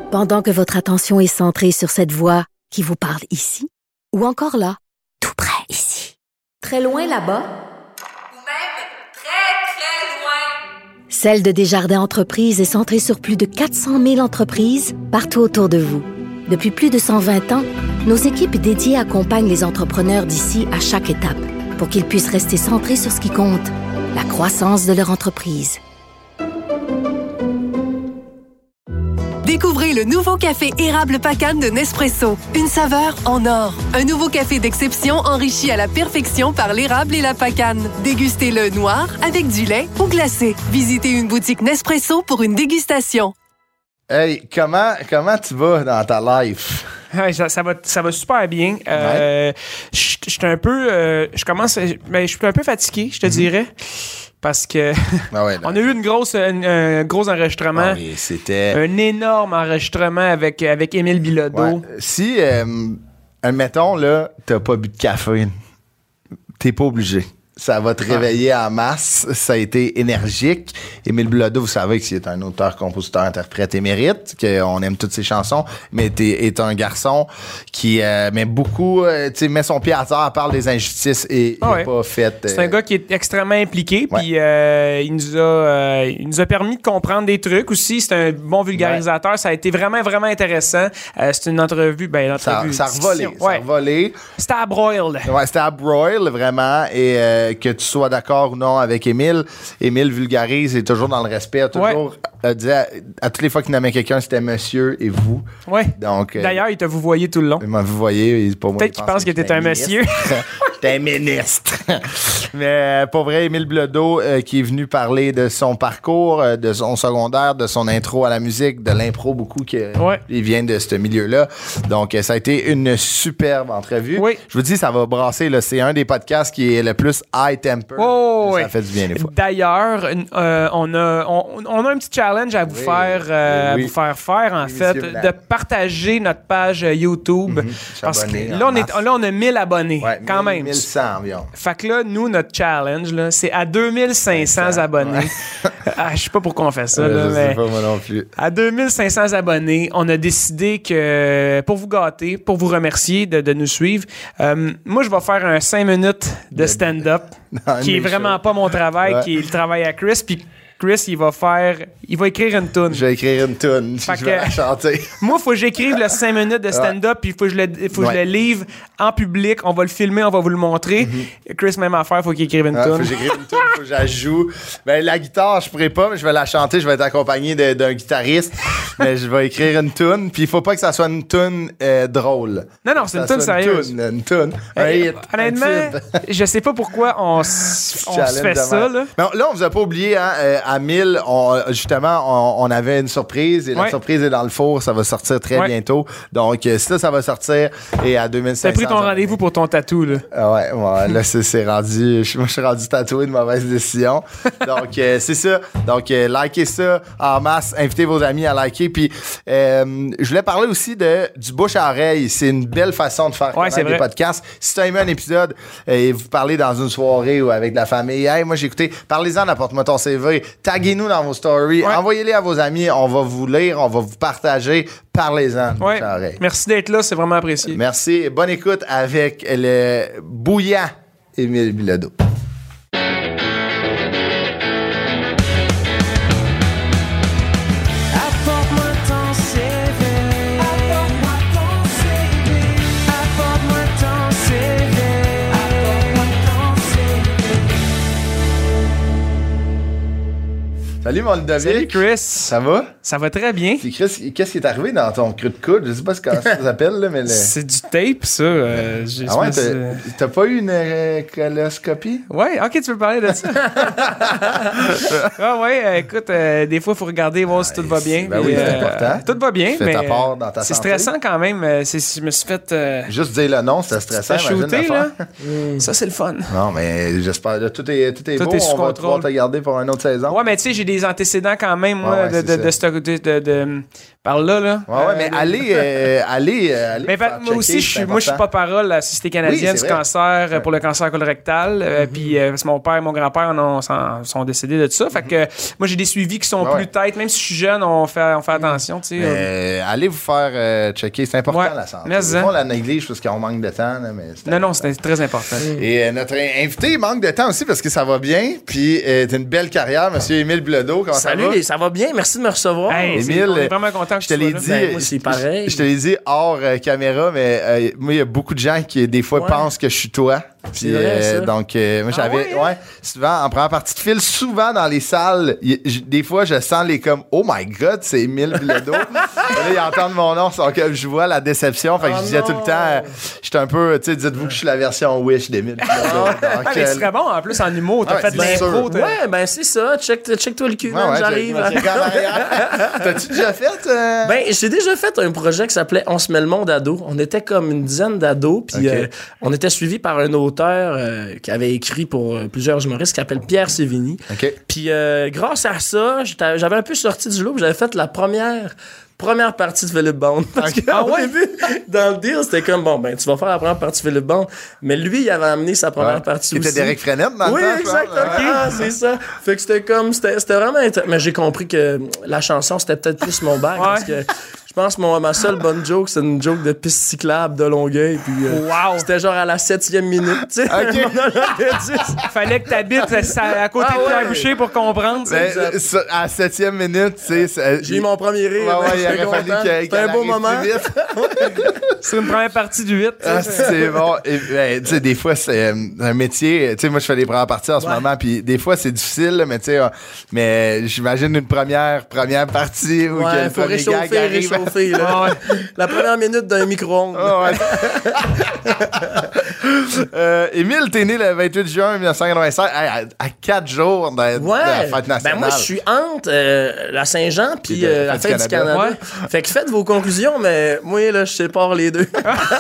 Pendant que votre attention est centrée sur cette voix qui vous parle ici, ou encore là, tout près ici, très loin là-bas, ou même très, très loin. Celle de Desjardins Entreprises est centrée sur plus de 400 000 entreprises partout autour de vous. Depuis plus de 120 ans, nos équipes dédiées accompagnent les entrepreneurs d'ici à chaque étape pour qu'ils puissent rester centrés sur ce qui compte, la croissance de leur entreprise. Découvrez le nouveau café érable Pacane de Nespresso. Une saveur en or. Un nouveau café d'exception enrichi à la perfection par l'érable et la pacane. Dégustez-le noir, avec du lait ou glacé. Visitez une boutique Nespresso pour une dégustation. Hey, comment tu vas dans ta life? Ouais, ça va super bien. Je suis un peu... je suis un peu fatigué, je te dirais. Parce que on a eu un gros enregistrement. Oui, c'était... Un énorme enregistrement avec Émile Bilodeau. Ouais. Si, admettons, là, t'as pas bu de café, t'es pas obligé. Ça va te réveiller en masse. Ça a été énergique. Émile Bilodeau, vous savez qu'il est un auteur, compositeur, interprète émérite, qu'on aime toutes ses chansons, mais est un garçon qui met beaucoup, met son pied à terre, parle des injustices et il n'est pas fait... C'est un gars qui est extrêmement impliqué, puis il nous a permis de comprendre des trucs aussi. C'est un bon vulgarisateur. Ouais. Ça a été vraiment, vraiment intéressant. C'est une entrevue... Ça a revolé. C'était à broil. Ouais, c'était à broil, vraiment, et... que tu sois d'accord ou non avec Émile. Émile vulgarise et toujours dans le respect. Toujours dit à toutes les fois qu'il nommait quelqu'un, c'était monsieur et vous. Oui. Donc, d'ailleurs, il t'a vous voyé tout le long. Il m'a vous voyé. Peut-être qu'il pense que t'étais un monsieur. J'étais un ministre. Mais pour vrai, Émile Bilodeau qui est venu parler de son parcours, de son secondaire, de son intro à la musique, de l'impro beaucoup. Il vient de ce milieu-là. Donc, ça a été une superbe entrevue. Oui. Je vous dis, ça va brasser. Là. C'est un des podcasts qui est le plus high temper. Ça fait du bien des fois. D'ailleurs, on a un petit challenge à vous faire en fait, de partager notre page YouTube. Parce que là, on a 1000 abonnés, quand même. 1100 environ. Fait que là, nous, notre challenge, là, c'est à 2500 abonnés. Je sais pas pourquoi on fait ça. Je sais pas, moi non plus. À 2500 abonnés, on a décidé que, pour vous gâter, pour vous remercier de nous suivre, moi, je vais faire un 5 minutes de stand-up, qui est vraiment pas mon travail, qui est le travail à Chris, puis Chris, il va écrire une toune. Je vais écrire une toune, je vais la chanter. Moi, il faut que j'écrive le 5 minutes de stand-up, puis il faut que je le livre en public. On va le filmer, on va vous le montrer. Chris, même affaire, il faut qu'il écrive une toune. Faut que j'écrive une toune, faut que j'ajoute. La guitare, je pourrais pas, mais je vais la chanter. Je vais être accompagné d'un guitariste. Mais je vais écrire une toune, puis il faut pas que ça soit une toune drôle. Non, c'est une toune sérieuse. Une toune. Honnêtement, je sais pas pourquoi on se fait ça. Là. Mais là, on vous a pas oublié, hein, à 1000, on avait une surprise et la surprise est dans le four. Ça va sortir très bientôt. Donc, ça va sortir et à 2500. T'as pris ton rendez-vous pour ton tatou, là. Là, c'est rendu... Moi, je suis rendu tatoué, de mauvaise décision. Donc, c'est ça. Donc, likez ça en masse. Invitez vos amis à liker. Puis, je voulais parler aussi du bouche à oreille. C'est une belle façon de faire connaître des podcasts. Si tu as aimé un épisode et vous parlez dans une soirée ou avec la famille, hey, moi, j'ai écouté, parlez-en, apporte-moi ton CV. Taguez-nous dans vos stories. Envoyez-les à vos amis. On va vous lire. On va vous partager. Parlez-en. Merci d'être là. C'est vraiment apprécié. Merci. Bonne écoute avec le bouillant Émile Bilodeau. Salut mon Ludovic. Salut Chris. Ça va? Ça va très bien. Puis Chris, qu'est-ce qui est arrivé dans ton creux de coude? Je sais pas comment ça s'appelle, là, mais... C'est du tape, ça. T'as pas eu une coloscopie? Ouais, ok, tu veux parler de ça? Écoute, des fois, il faut regarder, voir si tout va bien. Ben oui, c'est important. Tout va bien, mais ta part dans ta c'est santé. Stressant quand même. Je me suis fait... Juste dire le nom, c'était stressant. Shooter, là. Ça, c'est le fun. Non, mais j'espère, là, tout est beau. On va pouvoir te garder pour une autre saison. Ouais, mais tu sais, j'ai des antécédents quand même, moi, par là. Ouais, mais allez. Mais moi aussi, je suis porte-parole à la Société canadienne du cancer pour le cancer colorectal. Puis mon père et mon grand-père sont décédés de ça. Fait que moi, j'ai des suivis qui sont plus têtes. Même si je suis jeune, on fait attention. Allez vous faire checker. C'est important, la santé. On la néglige parce qu'on manque de temps. Là, mais non, c'est très important. Et notre invité manque de temps aussi parce que ça va bien. Puis t'as une belle carrière, M. Émile Bilodeau. Comment ça va? Salut, ça va bien. Merci de me recevoir. Hey, Émile, on est vraiment content que tu sois là. Moi, c'est pareil. Je te l'ai dit hors caméra, mais moi, il y a beaucoup de gens qui, des fois, pensent que je suis toi. Puis, donc, moi, j'avais, souvent, en première partie de fil, souvent dans les salles, des fois, je sens les comme, oh my God, c'est Émile Bilodeau. Là, ils entendent mon nom, je vois la déception. Fait que je disais tout le temps, j'étais un peu, tu sais, dites-vous que je suis la version Wish d'Émile Bilodeau. Mais c'est très bon, en plus, en humour, t'as fait de l'impro. Ouais, ben c'est ça. Check-toi le cul, j'arrive. T'as-tu déjà fait? Ben, j'ai déjà fait un projet qui s'appelait On se met le monde à dos. On était comme une dizaine d'ados, puis on était suivis par un auteur qui avait écrit pour plusieurs humoristes qui s'appelle Pierre Sévigny. Puis grâce à ça, j'avais un peu sorti du lot, j'avais fait la première partie de Philippe Bond. Parce que au début, dans le deal, c'était comme, bon, ben, tu vas faire la première partie de Philippe Bond. Mais lui, il avait amené sa première partie aussi. C'était Derek Frenette dans le temps. Oui, exactement. C'est ça. Fait que c'était vraiment... Mais j'ai compris que la chanson, c'était peut-être plus mon bac. Parce que je pense que ma seule bonne joke, c'est une joke de piste cyclable de Longueuil. Puis c'était genre à la 7e minute. Tu sais, fallait que t'habites à côté de Pierre Boucher pour comprendre. Ben, à la 7e minute, tu sais... J'ai eu mon premier rire. Il aurait fallu c'était un beau moment. C'est une première partie du 8. C'est bon. Tu sais, des fois, c'est un métier. Tu sais, moi, je fais les premières parties en ce moment, puis des fois, c'est difficile, mais tu sais, mais j'imagine une première partie où il faut réchauffer. Là. La première minute d'un micro-ondes. Émile, t'es né le 28 juin 1985, à 4 jours de la fête nationale. Ben moi, je suis entre la Saint-Jean puis la fête du Canada. Fait que faites vos conclusions, mais moi, là, je sépare les deux.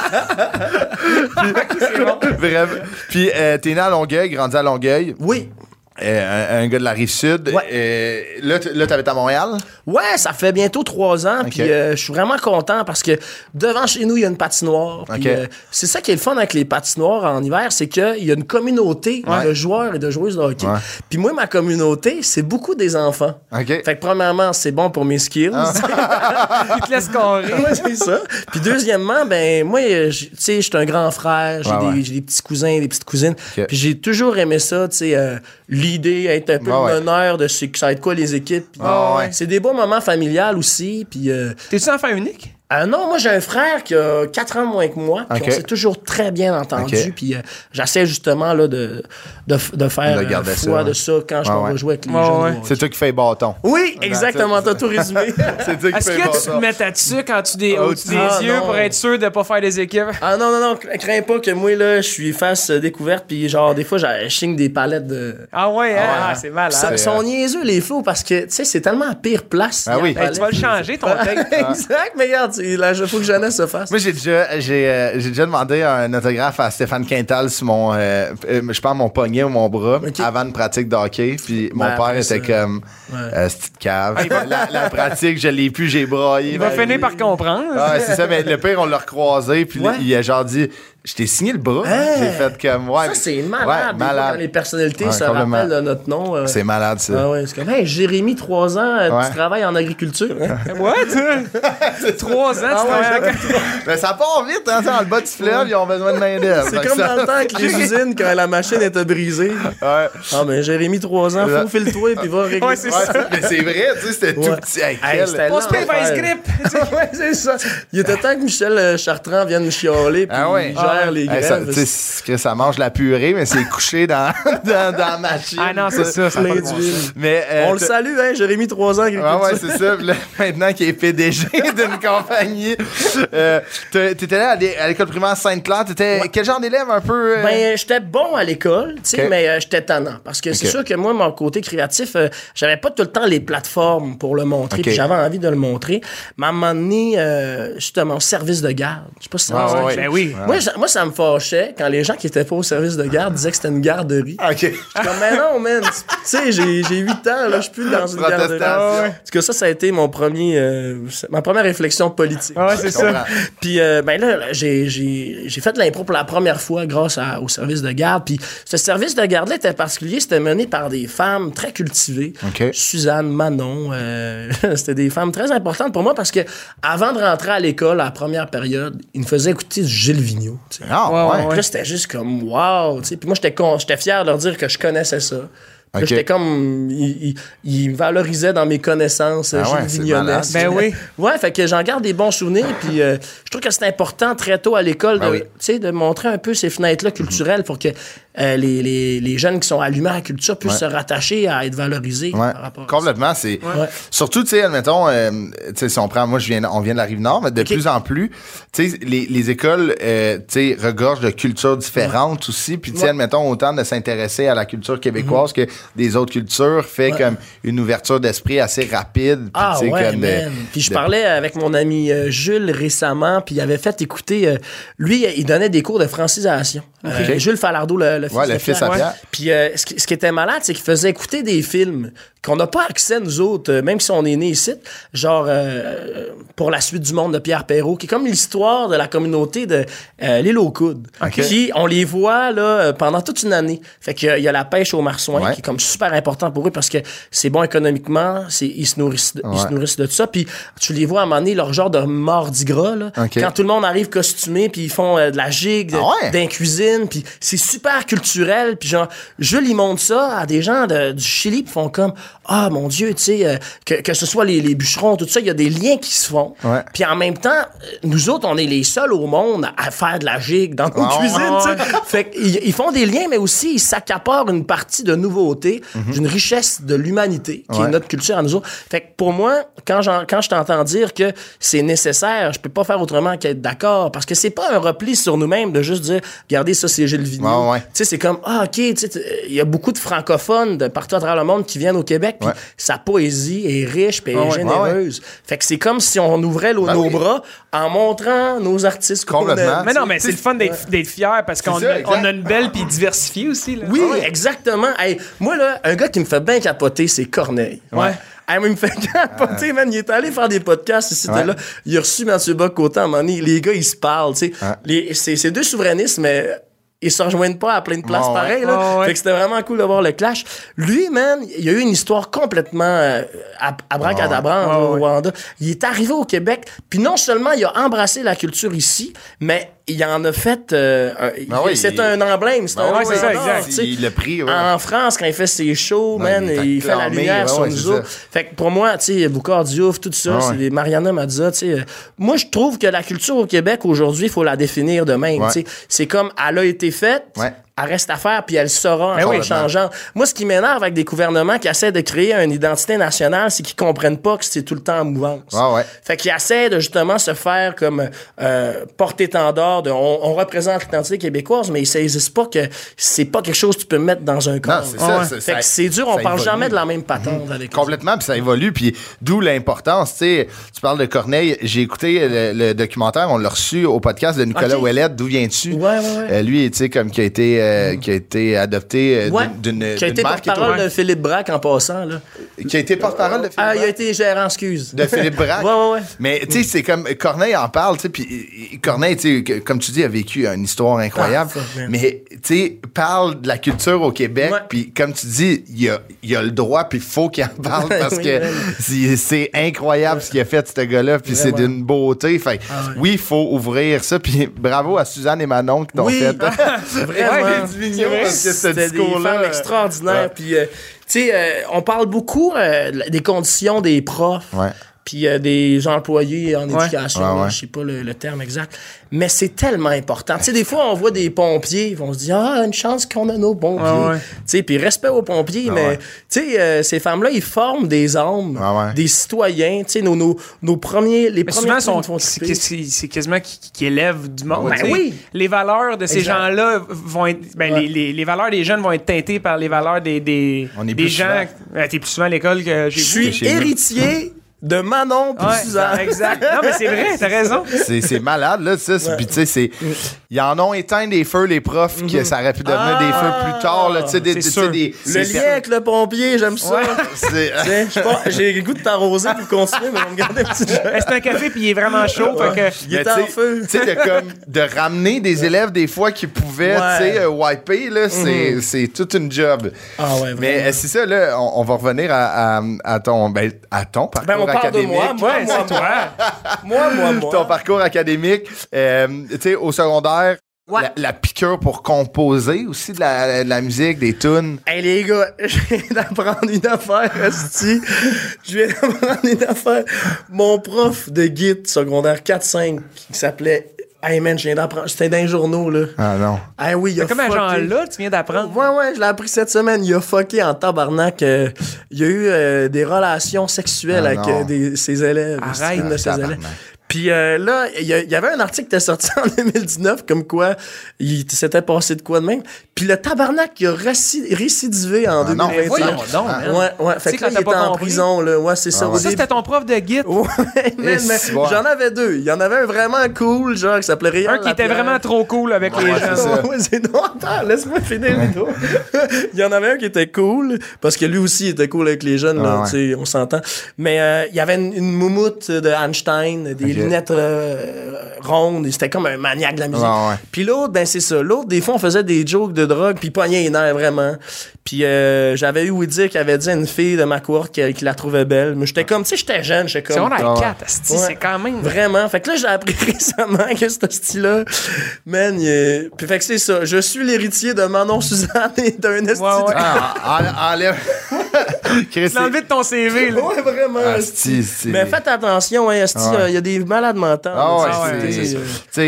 Bref. Puis, t'es né à Longueuil, grandi à Longueuil. Oui. Un gars de la Rive-Sud. Là, t'habites à Montréal? Ouais, ça fait bientôt 3 ans. Puis je suis vraiment content parce que devant chez nous, il y a une patinoire. Puis c'est ça qui est le fun avec les patinoires en hiver, c'est qu'il y a une communauté de joueurs et de joueuses de hockey. Puis moi, ma communauté, c'est beaucoup des enfants. Fait que premièrement, c'est bon pour mes skills. Ils te laissent carrer. C'est ça. Puis deuxièmement, ben moi, tu sais, je suis un grand frère. J'ai des petits cousins, des petites cousines. Puis j'ai toujours aimé ça, tu sais, l'idée, être un peu le meneur de ça va être quoi les équipes. C'est des beaux moments familiales aussi. Puis, t'es-tu enfant unique? Non, moi j'ai un frère qui a 4 ans moins que moi. Puis on s'est toujours très bien entendu. Puis j'essaie justement là, de faire foi de ça quand je vais jouer avec les jeunes. C'est toi qui fais bâton. Oui, exactement. T'as tout résumé. C'est toi qui Est-ce fais que bâton. tu te mets là-dessus quand tu des yeux pour être sûr de ne pas faire des équipes? Non. Crains pas que moi, là, je suis face découverte. Puis genre, des fois, je signe des palettes de... C'est malade. Ils sont niaiseux, les flots, parce que, tu sais, c'est tellement la pire place. Tu vas le changer, ton texte. Exact, mais regarde, il faut que Jeannette se fasse. Moi, j'ai déjà demandé un autographe à Stéphane Quintal sur mon, je pense, mon poignet ou mon bras avant une pratique de hockey. Puis mon père était comme, petite cave. La pratique, je l'ai plus, j'ai braillé. Il va finir par comprendre. C'est ça, mais le pire, on l'a recroisé. Puis il a genre dit, je t'ai signé le bras. J'ai fait comme, ça, c'est malade. Quand les personnalités se rappellent de notre nom. C'est malade, ça. C'est comme, Jérémy, 3 ans, tu travailles en agriculture. What? 3 ans, tu travailles Mais ça part vite, hein, dans le bas du fleuve, ils ont besoin de main-d'œuvre. C'est comme dans le temps avec les usines, quand la machine était brisée. Mais Jérémy, 3 ans, faufile-toi, puis va régler. C'est ça. Mais c'est vrai, tu sais, c'était tout petit. On se paye vice grip. C'est ça. Il était temps que Michel Chartrand vienne nous chialer, puis il gère les grèves. Ça mange la purée, mais c'est couché dans la machine. Non, c'est ça. Plein d'huile. Mais on le salue, Jérémy, 3 ans. C'est ça. Là, maintenant qu'il est PDG d'une compagnie. compagnie. T'étais là à l'école primaire Sainte-Claire. T'étais quel genre d'élève un peu? Ben, j'étais bon à l'école, tu sais, mais j'étais tannant. Parce que c'est sûr que moi, mon côté créatif, j'avais pas tout le temps les plateformes pour le montrer. Puis j'avais envie de le montrer. Mais à un moment donné, justement, au service de garde. Je sais pas si ça va. Ben oui. Moi, ça me fâchait quand les gens qui étaient pas au service de garde disaient que c'était une garderie. OK. Je suis comme, mais non, man. Tu sais, j'ai 8 ans, là, je suis plus dans une garderie. Parce que ça a été ma première réflexion politique. Ouais, c'est ça. Puis, ben là, j'ai fait de l'impro pour la première fois grâce au service de garde. Puis, ce service de garde-là était particulier. C'était mené par des femmes très cultivées. Okay. Suzanne, Manon. C'était des femmes très importantes pour moi parce que avant de rentrer à l'école, à la première période, ils me faisaient écouter du Gilles Vigneault. Puis là, c'était juste comme wow. Puis moi, j'étais fier de leur dire que je connaissais ça. Okay. J'étais comme... Il valorisait dans mes connaissances Gilles Vignonès. Ben oui. Ouais, fait que j'en garde des bons souvenirs. Puis je trouve que c'est important très tôt à l'école de montrer un peu ces fenêtres-là culturelles pour que les jeunes qui sont allumés à la culture puissent se rattacher à être valorisés par rapport à complètement. C'est... Surtout, tu sais, admettons, si on prend... Moi, on vient de la Rive-Nord, mais de plus en plus, tu sais, les écoles, tu sais, regorgent de cultures différentes aussi. Puis, tu sais, admettons, autant de s'intéresser à la culture québécoise que des autres cultures fait comme une ouverture d'esprit assez rapide. Puis, puis je parlais avec mon ami Jules récemment, puis il avait fait écouter... lui, il donnait des cours de francisation. Jules Falardeau, le fils de Pierre. Puis ce qui était malade, c'est qu'il faisait écouter des films qu'on n'a pas accès, nous autres, même si on est nés ici, genre Pour la suite du monde de Pierre Perrault, qui est comme l'histoire de la communauté de l'île aux Coudes. Puis on les voit là pendant toute une année. Fait qu'il y a la pêche aux marsouins, qui est comme super important pour eux parce que c'est bon économiquement, ils se nourrissent de tout ça. Puis tu les vois à un moment donné, leur genre de mardi gras, là, quand tout le monde arrive costumé, puis ils font de la gigue, d'un cuisine, puis c'est super culturel. Puis genre, Jules, il montre ça à des gens du Chili, puis font comme ah mon Dieu, tu sais, que ce soit les bûcherons, tout ça, il y a des liens qui se font. Puis en même temps, nous autres, on est les seuls au monde à faire de la gigue dans nos cuisines, tu sais. Fait qu'ils font des liens, mais aussi ils s'accaparent une partie de nouveauté, d'une richesse de l'humanité, qui est notre culture à nous autres. Fait que pour moi, quand je t'entends dire que c'est nécessaire, je peux pas faire autrement qu'être d'accord, parce que c'est pas un repli sur nous-mêmes de juste dire, regardez, ça, c'est Gilles Vigneault. Tu sais, c'est comme, OK, tu sais, il y a beaucoup de francophones de partout à travers le monde qui viennent au Québec, puis sa poésie est riche, puis est généreuse. Fait que c'est comme si on ouvrait nos bras en montrant nos artistes qu'on aime. Mais non, mais c'est le fun d'être fier parce qu'on a une belle puis diversifiée aussi. Là. Oui, exactement. Hey, moi, là, un gars qui me fait bien capoter, c'est Corneille. Il me fait capoter, man. Il est allé faire des podcasts ici, là. Il a reçu Mathieu Bock-Côté à un moment donné. Les gars, ils se parlent, tu sais. C'est deux souverainistes, mais ils se rejoignent pas à plein de places pareilles, là. Fait que c'était vraiment cool de voir le clash. Lui, man, il a eu une histoire complètement abracadabra au Rwanda. Il est arrivé au Québec, puis non seulement il a embrassé la culture ici, mais il en a fait... c'est un emblème. C'est c'est ça, exact. Il l'a pris, En France, quand il fait ses shows, man, il fait la lumière sur nous autres. Fait que pour moi, tu sais, Boucard Diouf, tout ça, c'est des Mariana Mazza, tu sais. Moi, je trouve que la culture au Québec, aujourd'hui, il faut la définir de même, tu sais. C'est comme, elle a été faite... Elle reste à faire, puis elle sera en changeant. Moi, ce qui m'énerve avec des gouvernements qui essaient de créer une identité nationale, c'est qu'ils comprennent pas que c'est tout le temps en mouvance. Fait qu'ils essaient de justement se faire comme porte-étendard de on représente l'identité québécoise, mais ils saisissent pas que c'est pas quelque chose que tu peux mettre dans un corps. Non, c'est ça. Fait que c'est dur, on parle jamais de la même patente avec complètement, puis ça évolue, puis d'où l'importance. Tu sais, tu parles de Corneille, j'ai écouté le documentaire, on l'a reçu au podcast de Nicolas Ouellette, D'où viens-tu? Lui, tu sais, comme qui a été adopté d'une qui a été porte-parole de Philippe Braque en passant, là. Qui a été porte-parole de Philippe Braque? Il a été gérant, excuse. De Philippe Braque? Mais, tu sais, c'est comme... Corneille en parle, tu sais, puis Corneille, tu sais, comme tu dis, a vécu une histoire incroyable, mais, tu sais, parle de la culture au Québec, puis comme tu dis, il a le droit, puis il faut qu'il en parle, parce que c'est incroyable ce qu'il a fait, ce gars-là, puis c'est d'une beauté. Fait oui, il faut ouvrir ça, puis bravo à Suzanne et Manon qui t'ont fait. Vraiment. C'était des femmes extraordinaires. Puis, tu sais, on parle beaucoup des conditions des profs. puis des employés en éducation, je sais pas le terme exact. Mais c'est tellement important. Tu sais, des fois, on voit des pompiers, ils vont se dire « Ah, une chance qu'on a nos pompiers. Tu sais, puis respect aux pompiers, mais tu sais, ces femmes-là, ils forment des hommes, des citoyens, tu sais, nos premiers... Les premiers souvent, c'est quasiment qui élèvent du monde. Ben oui! Les valeurs de ces gens-là vont être... les valeurs des jeunes vont être teintées par les valeurs des gens... T'es plus souvent à l'école que j'ai vu. Je suis héritier de Manon puis Suzanne. Exact. Non, mais c'est vrai, t'as raison. C'est malade, là, ça. Puis, tu sais, ils en ont éteint des feux, les profs, que ça aurait pu devenir des feux plus tard, là. Tu sais, le lien avec le pompier, j'aime ça. J'ai le goût de t'arroser pour continuer, mais on me garde un petit jeu. C'est un café, puis il est vraiment chaud. Il est en feu. Tu sais, de ramener des élèves, des fois, qui pouvaient, tu sais, wiper, là, c'est toute une job. Ah ouais, vraiment. Mais c'est ça, là, on va revenir à ton parcours académique. Moi. Ton parcours académique, tu sais, au secondaire, la piqûre pour composer aussi de la musique, des tunes. Hey les gars, je viens d'apprendre une affaire, esti. Mon prof de guide secondaire 4-5 qui s'appelait... Hey man, je viens d'apprendre. C'était dans les journaux, là. Ah non. Ah oui, il a comme un genre là, tu viens d'apprendre. Ouais, je l'ai appris cette semaine. Il a fucké en tabarnak. Il y a eu des relations sexuelles avec ses élèves. Arrête de ses élèves. Puis là, il y avait un article qui était sorti en 2019, comme quoi il s'était passé de quoi de même. Puis le tabarnak, il a récidivé en 2021. Ouais. Fait que là, il était en prison, là. Ouais, c'est ça. Ça, c'était ton prof de guide? Ouais, mais j'en avais deux. Il y en avait un vraiment cool, genre, qui s'appelait Réal Un qui était vraiment trop cool avec les gens. Ouais, c'est non, attends, laisse-moi finir les dos. Il y en avait un qui était cool, parce que lui aussi, il était cool avec les jeunes, là, tu sais, on s'entend. Mais il y avait une moumoute de Einstein, des lunettes rondes, c'était comme un maniaque de la musique. Puis l'autre, ben c'est ça. L'autre, des fois, on faisait des jokes de drogue, puis il pognait les nerfs, vraiment. Puis j'avais eu Woody qui avait dit à une fille de ma cour qui la trouvait belle. Mais j'étais comme, tu sais, j'étais jeune, j'étais comme... C'est on a 4, c'est quand même... Vraiment. Fait que là, j'ai appris récemment que ce style-là, man, puis fait que c'est ça. Je suis l'héritier de Manon Suzanne et d'un esti... Enlève... Tu l'as enlevé de ton CV, là. Ouais, vraiment. Mais faites attention, hein, esti, il y a des malades mentales. Tu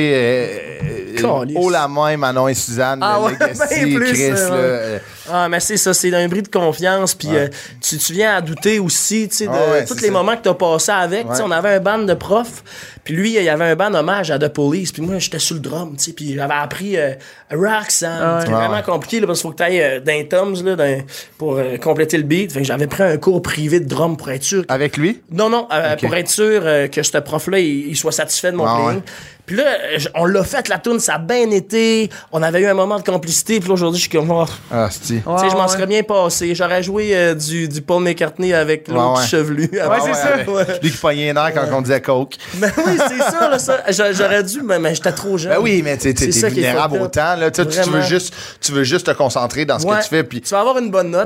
sais, haut la main, Manon et Suzanne, Chris, mais c'est ça, c'est un bris de confiance, puis tu viens à douter aussi, tu sais, de tous les moments que t'as passé avec. Tu sais, on avait un band de profs, puis lui, il y avait un band hommage à The Police, puis moi, j'étais sur le drum, tu sais, puis j'avais appris Roxanne. C'était vraiment compliqué, là, parce qu'il faut que t'ailles d'un Toms, là, pour compléter le beat. Fait que j'avais pris un cours privé de drum pour être sûr. Avec lui? Non, pour être sûr que ce prof-là, il soit satisfait de mon playing. Puis là, on l'a fait, la tourne, ça a bien été. On avait eu un moment de complicité. Puis là, aujourd'hui, je suis comme... Tu sais, je m'en serais bien passé. J'aurais joué du Paul McCartney avec l'autre chevelu. C'est ça. Lui qui pognait les nerfs quand on disait coke. Ben oui, c'est ça, là, ça. J'aurais dû, mais j'étais trop jeune. Ben oui, mais t'es vulnérable au temps, là. Tu veux juste te concentrer dans ce que tu fais. Puis... Tu vas avoir une bonne note.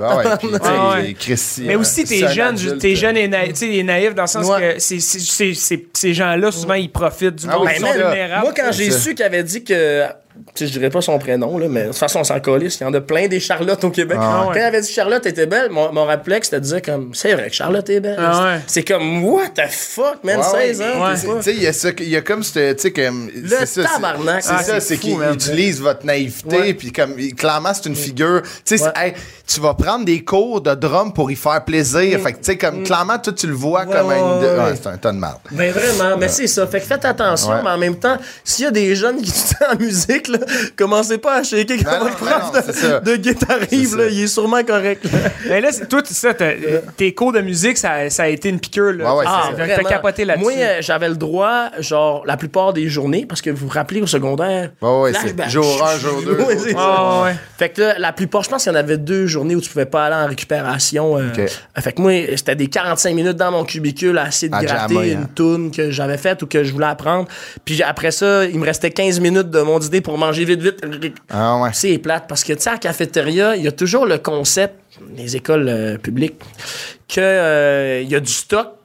Mais aussi, t'es jeune et naïf dans le sens que ces gens-là, souvent, ils profitent du monde. Moi, quand j'ai su qu'il avait dit que... Je dirais pas son prénom, là, mais de toute façon, on s'en calisse. Il y en a plein des Charlottes au Québec. Quand il avait dit Charlotte était belle, mon réflexe, c'était de dire comme, c'est vrai que Charlotte est belle. C'est comme, what the fuck, man, 16 ans. Tu sais, il y a comme ce, tu sais, comme... Le tabarnak. C'est ça, c'est qu'il utilise votre naïveté, puis comme, clairement, c'est une figure... Tu sais, tu vas prendre des cours de drum pour y faire plaisir. Fait que, tu sais, comme, clairement, toi, tu le vois comme c'est un ton de mal. Ben vraiment, mais c'est ça. Fait que faites attention, mais en même temps, s'il y a des jeunes qui étudient en musique, là, commencez pas à shaker quand votre prof de guitare arrive, là, il est sûrement correct. Mais là, toi, tes cours de musique, ça a été une piqûre. Là. T'as capoté là-dessus. Moi, j'avais le droit, genre, la plupart des journées, parce que vous vous rappelez au secondaire. C'est jour 1, jour 2. Fait que là, la plupart, je pense qu'il y en avait 2 journées où tu pouvais pas aller en récupération. Fait que moi, c'était des 45 minutes dans mon cubicule à essayer de gratter une toune que j'avais faite ou que je voulais apprendre. Puis après ça, il me restait 15 minutes de mon idée pour manger vite. C'est plate parce que, tu sais, à la cafétéria, il y a toujours le concept, les écoles publiques, qu'il y a du stock.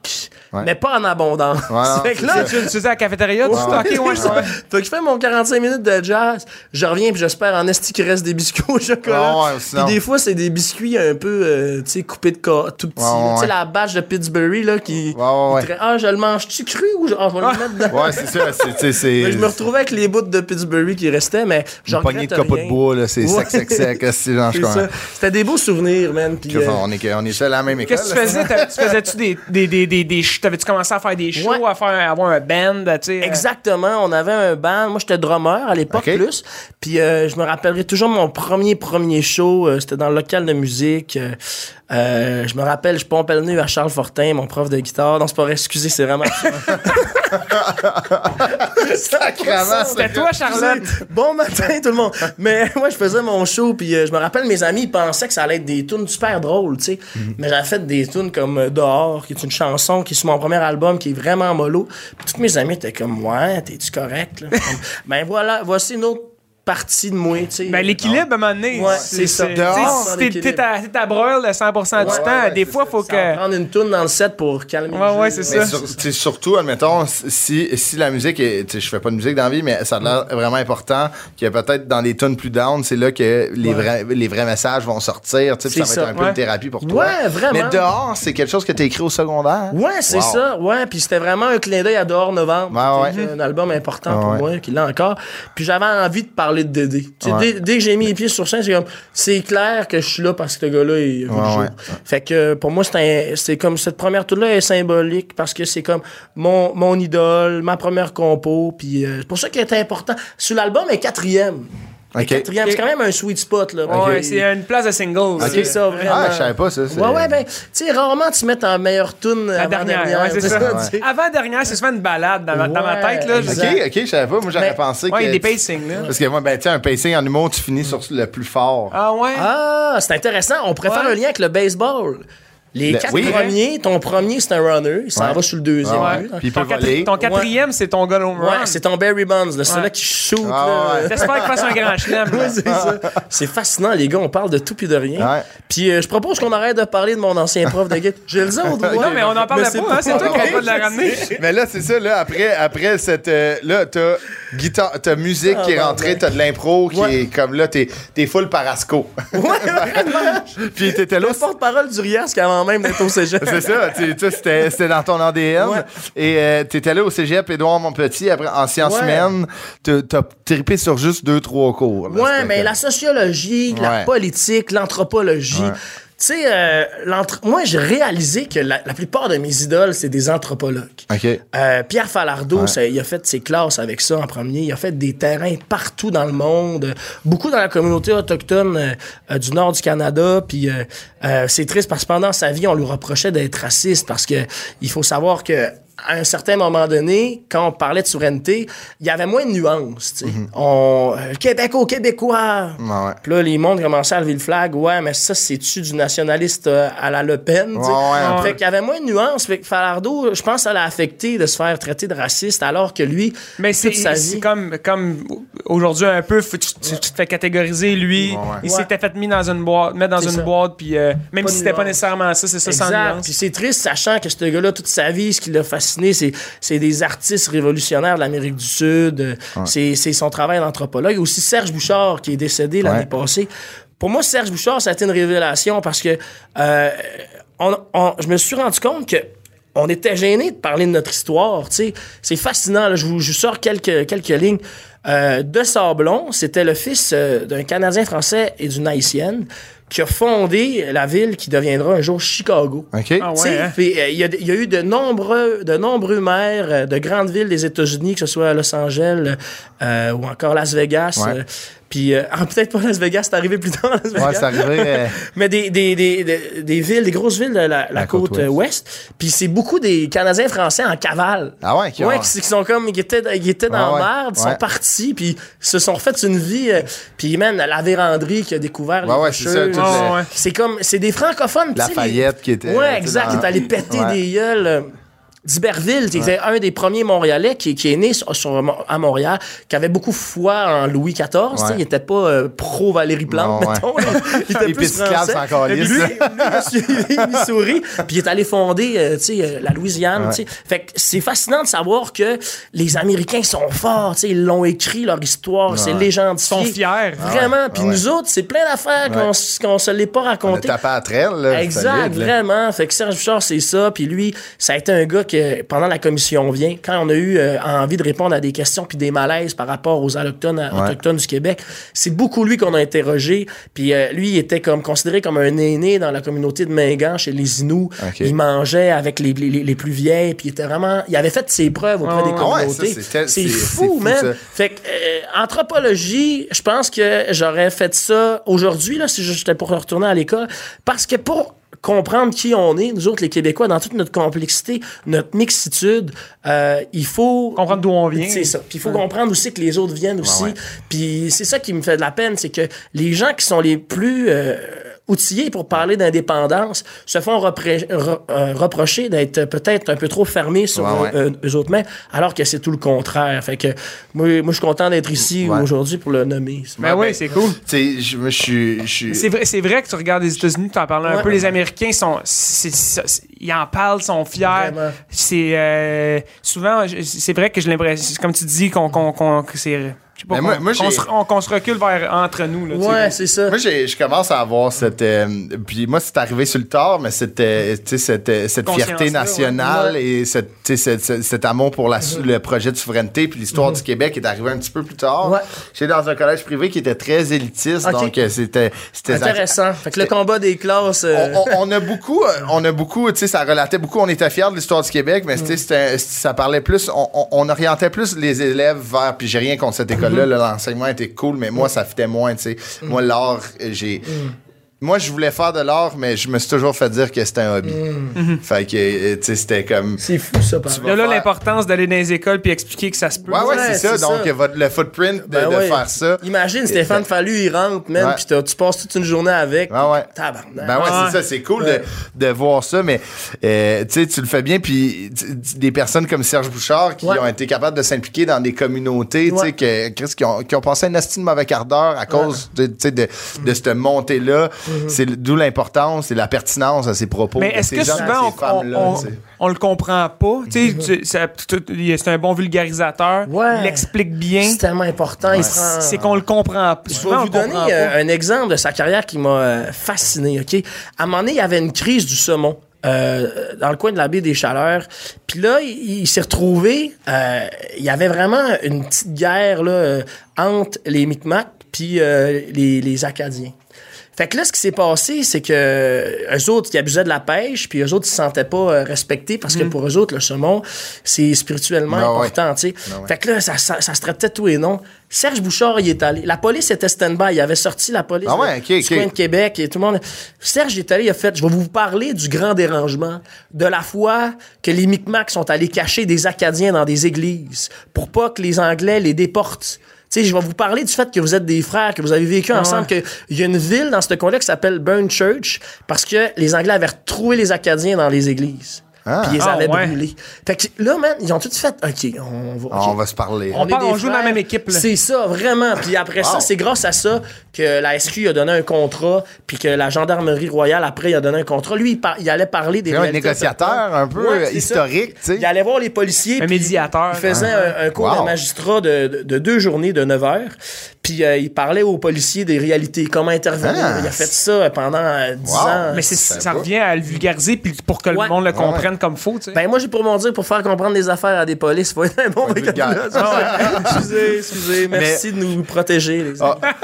mais pas en abondance. Fait que là, tu faisais à la cafétéria, tu stockais, Fait que je fais mon 45 minutes de jazz, je reviens puis j'espère en esti qu'il reste des biscuits au chocolat. Puis des fois, c'est des biscuits un peu, tu sais, coupés de tout petits. Tu sais, la bâche de Pittsburgh, là, qui... je le mange-tu cru ou je vais le mettre dedans? Ouais, c'est ça. Mais je me retrouvais avec les bouts de Pittsburgh qui restaient, mais je regrette rien. Une poignée de copeaux de bois, là, c'est sec. C'était des beaux souvenirs, man. Puis, on est seul à la même école. Qu'est-ce que tu faisais? Faisais-tu des shows? T'avais-tu commencé à faire des shows, à avoir un band? Exactement. On avait un band. Moi, j'étais drummer à l'époque plus. Puis je me rappellerai toujours mon premier show. C'était dans le local de musique. Je me rappelle, je pompais le nez à Charles Fortin, mon prof de guitare. Non, c'est pas vrai, excusez, c'est vraiment... Sacrément, c'était toi, Charlotte. Bon matin, tout le monde. Mais moi, je faisais mon show, puis je me rappelle, mes amis, ils pensaient que ça allait être des tunes super drôles, tu sais. Mais j'avais fait des tunes comme Dehors, qui est une chanson qui est sur mon premier album, qui est vraiment mollo. Puis tous mes amis étaient comme, ouais, t'es-tu correct, là? Ben voilà, voici une autre partie de moi, tu sais. Ben, l'équilibre, à un moment donné. Ouais, c'est ça. Si t'es à broil 100% du temps, des fois, faut que... Ça va prendre une toune dans le set pour calmer le jeu. Ouais, c'est ça. Surtout, admettons, si la musique est... Je fais pas de musique dans la vie, mais ça a l'air vraiment important qu'il y a peut-être dans les tunes plus down, c'est là que les vrais messages vont sortir, tu sais, ça va être un peu une thérapie pour toi. Ouais, vraiment. Mais Dehors, c'est quelque chose que t'as écrit au secondaire. Ouais, c'est ça. Ouais, puis c'était vraiment un clin d'œil à Dehors Novembre. Un album important pour moi, qui l'a encore. Puis j'avais envie de parler de Dédé. Dès que j'ai mis les pieds sur scène, c'est clair que je suis là parce que ce gars-là est jour. Fait que pour moi, c'est comme cette première tour-là est symbolique parce que c'est comme mon idole, ma première compo. Puis c'est pour ça qu'il est important. Sur l'album, elle est 4e. Quatrième, c'est quand même un sweet spot, là. Ouais, c'est une place de single. C'est ça, vraiment. Ah, je savais pas ça. Ouais, ben, tu sais, rarement tu mets en meilleure tune avant-dernière. Ouais, c'est ça. Avant-dernière, c'est souvent une balade dans ma tête, là. Ok, je savais pas. Moi, j'aurais pensé que. Ouais, il y a des pacings, là. Parce que moi, ben, tu sais, un pacing en humour, tu finis sur le plus fort. Ah, ouais? Ah, c'est intéressant. On pourrait faire un lien avec le baseball. Les 4 premiers, ton premier, c'est un runner. Il s'en va sur le deuxième. Puis ton quatrième, c'est ton goal home run. Ouais, c'est ton Barry Bonds, celui-là qui shoot. J'espère qu'il fasse un grand chelem. C'est ça. C'est fascinant, les gars. On parle de tout puis de rien. Puis je propose qu'on arrête de parler de mon ancien prof de guitare. Je le dis au droit. Non, mais on n'en parlait pas. C'est toi qui n'arrête pas de la ramener. Mais là, c'est ça. Là, après cette... là, t'as guitare, t'as musique qui est rentrée, t'as de l'impro qui est comme là, t'es full Parasco. Ouais, vraiment. Puis t'étais là... Le porte-parole du Riasque avant même d'être au cégep. C'est ça, c'était dans ton ADN. Et t'étais là au cégep Édouard Montpetit, après en sciences humaines, t'as trippé sur juste 2-3 cours. Là, ouais, mais la sociologie, la politique, l'anthropologie... Tu sais, moi, j'ai réalisé que la plupart de mes idoles, c'est des anthropologues. Pierre Falardeau, il a fait ses classes avec ça en premier. Il a fait des terrains partout dans le monde, beaucoup dans la communauté autochtone du nord du Canada. Puis c'est triste parce que pendant sa vie, on lui reprochait d'être raciste parce que il faut savoir que à un certain moment donné, quand on parlait de souveraineté, il y avait moins de nuances. Québec aux Québécois. Puis là, les mondes commençaient à lever le flag. Ouais, mais ça, c'est-tu du nationaliste à la Le Pen? Fait qu'il y avait moins de nuances. Fait que Falardeau, je pense que ça l'a affecté de se faire traiter de raciste alors que lui, mais toute sa vie... C'est comme aujourd'hui un peu, tu te fais catégoriser, lui. Il s'était fait mettre dans une boîte, puis même si c'était pas nécessairement ça, c'est ça sans nuance. Puis c'est triste, sachant que ce gars-là, toute sa vie, ce qui l'a fasciné, c'est des artistes révolutionnaires de l'Amérique du Sud. C'est son travail d'anthropologue. Aussi Serge Bouchard, qui est décédé l'année passée. Pour moi, Serge Bouchard, ça a été une révélation parce que je me suis rendu compte que on était gênés de parler de notre histoire. C'est fascinant. Là. Je vous sors quelques lignes. De Sablon, c'était le fils d'un Canadien français et d'une Haïtienne qui a fondé la ville qui deviendra un jour Chicago. Il y a eu de nombreux maires de grandes villes des États-Unis, que ce soit Los Angeles ou encore Las Vegas. Puis, peut-être pas Las Vegas, c'est arrivé plus tard, Las Vegas. C'est arrivé. Mais des villes, des grosses villes de la côte ouest. Puis c'est beaucoup des Canadiens français en cavale. Qui sont comme, qui étaient dans la merde, ils sont partis, puis se sont refait une vie. Puis même la véranderie qui a découvert les rocheuses. C'est comme, c'est des francophones. Lafayette qui était. Ouais, exact, qui est allé péter des gueules. d'Iberville, qui était un des premiers Montréalais qui est né à Montréal, qui avait beaucoup foi en Louis XIV. Il n'était pas pro Valérie Plante, mettons. Il était plus français. Lui, Missouri. Puis il est allé fonder la Louisiane. Fait que c'est fascinant de savoir que les Américains sont forts. Ils l'ont écrit, leur histoire, c'est légendifié. Ils sont fiers. Vraiment. Puis nous autres, c'est plein d'affaires qu'on se l'est pas raconté. On a tapé à traîne, là. Exact, vraiment. Fait que Serge Bouchard, c'est ça. Puis lui, ça a été un gars que, pendant la commission vient, quand on a eu envie de répondre à des questions puis des malaises par rapport aux autochtones du Québec, c'est beaucoup lui qu'on a interrogé. Puis lui, il était considéré comme un aîné dans la communauté de Mingan chez les Inuits. Okay. Il mangeait avec les plus vieilles. Puis il avait fait ses preuves auprès des communautés. C'est fou, man. Ça. Fait que anthropologie, je pense que j'aurais fait ça aujourd'hui là, si j'étais pour retourner à l'école. Parce que pour comprendre qui on est, nous autres, les Québécois, dans toute notre complexité, notre mixitude, il faut... comprendre d'où on vient. C'est ça. Puis il faut comprendre aussi que les autres viennent aussi. Puis c'est ça qui me fait de la peine, c'est que les gens qui sont les plus... outillés pour parler d'indépendance se font reprocher d'être peut-être un peu trop fermés sur eux autres mêmes, alors que c'est tout le contraire. Fait que moi je suis content d'être ici aujourd'hui pour le nommer. Ben oui, c'est cool. C'est vrai que tu regardes les États-Unis, tu en parles un peu, les Américains ils en parlent, sont fiers. Vraiment. C'est souvent, c'est vrai que j'ai l'impression, comme tu dis, que c'est... qu'on se recule vers entre nous. Là, c'est ça. Moi, je commence à avoir cette... puis moi, c'est arrivé sur le tard, mais cette fierté nationale et cet amour pour le projet de souveraineté puis l'histoire du Québec est arrivé un petit peu plus tard. Ouais. J'étais dans un collège privé qui était très élitiste, donc c'était intéressant. Fait que le combat des classes... On a beaucoup, tu sais, ça relatait beaucoup, on était fiers de l'histoire du Québec, mais ça parlait plus, on orientait plus les élèves vers... Puis j'ai rien contre cette école. Là, l'enseignement était cool, mais moi, ça fitait moins, tu sais. Moi, l'art, Moi, je voulais faire de l'art, mais je me suis toujours fait dire que c'était un hobby. Fait que, tu sais, c'était comme... C'est fou, ça, par exemple. Là, l'importance d'aller dans les écoles puis expliquer que ça se peut. Ouais, c'est ça. Donc, le footprint de faire ça. Imagine, Stéphane Fallu, il rentre, man, puis tu passes toute une journée avec. Tabarnak. C'est ça. C'est cool de voir ça, mais, tu sais, tu le fais bien, puis des personnes comme Serge Bouchard qui ont été capables de s'impliquer dans des communautés, tu sais, qui ont passé un asti de mauvais quart d'heure à cause de cette montée-là. C'est d'où l'importance et la pertinence à ses propos. Mais est-ce que souvent on le comprend pas? C'est un bon vulgarisateur. Il l'explique bien. C'est tellement important. C'est qu'on le comprend pas. Je vais vous donner un exemple de sa carrière qui m'a fasciné. Okay? À un moment donné, il y avait une crise du saumon. Dans le coin de la baie des Chaleurs. Puis là, il s'est retrouvé... il y avait vraiment une petite guerre là, entre les Micmacs puis les Acadiens. Fait que là, ce qui s'est passé, c'est que eux autres, qui abusaient de la pêche, puis eux autres, ils se sentaient pas respectés parce que pour eux autres, le saumon, c'est spirituellement important, tu sais. Fait que là, ça se traitait tout et non. Serge Bouchard, il est allé. La police était stand-by. Il avait sorti la police du coin de Québec et tout le monde. Serge est allé, il a fait, je vais vous parler du grand dérangement, de la fois que les Micmacs sont allés cacher des Acadiens dans des églises pour pas que les Anglais les déportent. Tu sais, je vais vous parler du fait que vous êtes des frères, que vous avez vécu ensemble, qu'il y a une ville dans ce coin-là qui s'appelle Burnchurch parce que les Anglais avaient retrouvé les Acadiens dans les églises. Puis ils avaient brûlé. Fait que là, man, ils ont tout fait. OK, on va se parler. On joue dans la même équipe. C'est ça, vraiment. Puis après ça, c'est grâce à ça que la SQ a donné un contrat, puis que la Gendarmerie royale, après, il a donné un contrat. Lui, il allait parler des un négociateur un peu historique, tu sais. Il allait voir les policiers. Un médiateur. Il faisait un cours de magistrat de 2 journées de 9 heures. Puis il parlait aux policiers des réalités, comment intervenir. Il a fait ça pendant 10 ans. Mais ça revient à le vulgariser puis pour que le monde le comprenne comme faut. Tu sais. Ben moi, j'ai pour mon dire, pour faire comprendre les affaires à des polices, il faut être un bon vocabulaire. Excusez. Merci de nous protéger. Les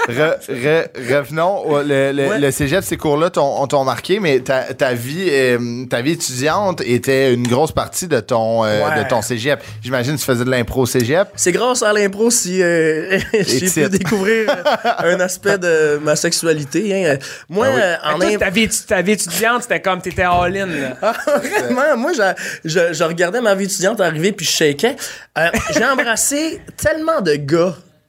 revenons. Le cégep, ces cours-là t'ont marqué, mais ta vie étudiante était une grosse partie de ton cégep. J'imagine que tu faisais de l'impro au cégep. C'est grâce à l'impro si j'ai pu découvrir un aspect de ma sexualité. Hein. Moi, ta vie étudiante, c'était comme t'étais all-in. Vraiment, moi, je regardais ma vie étudiante arriver puis je shakeais. J'ai embrassé tellement de gars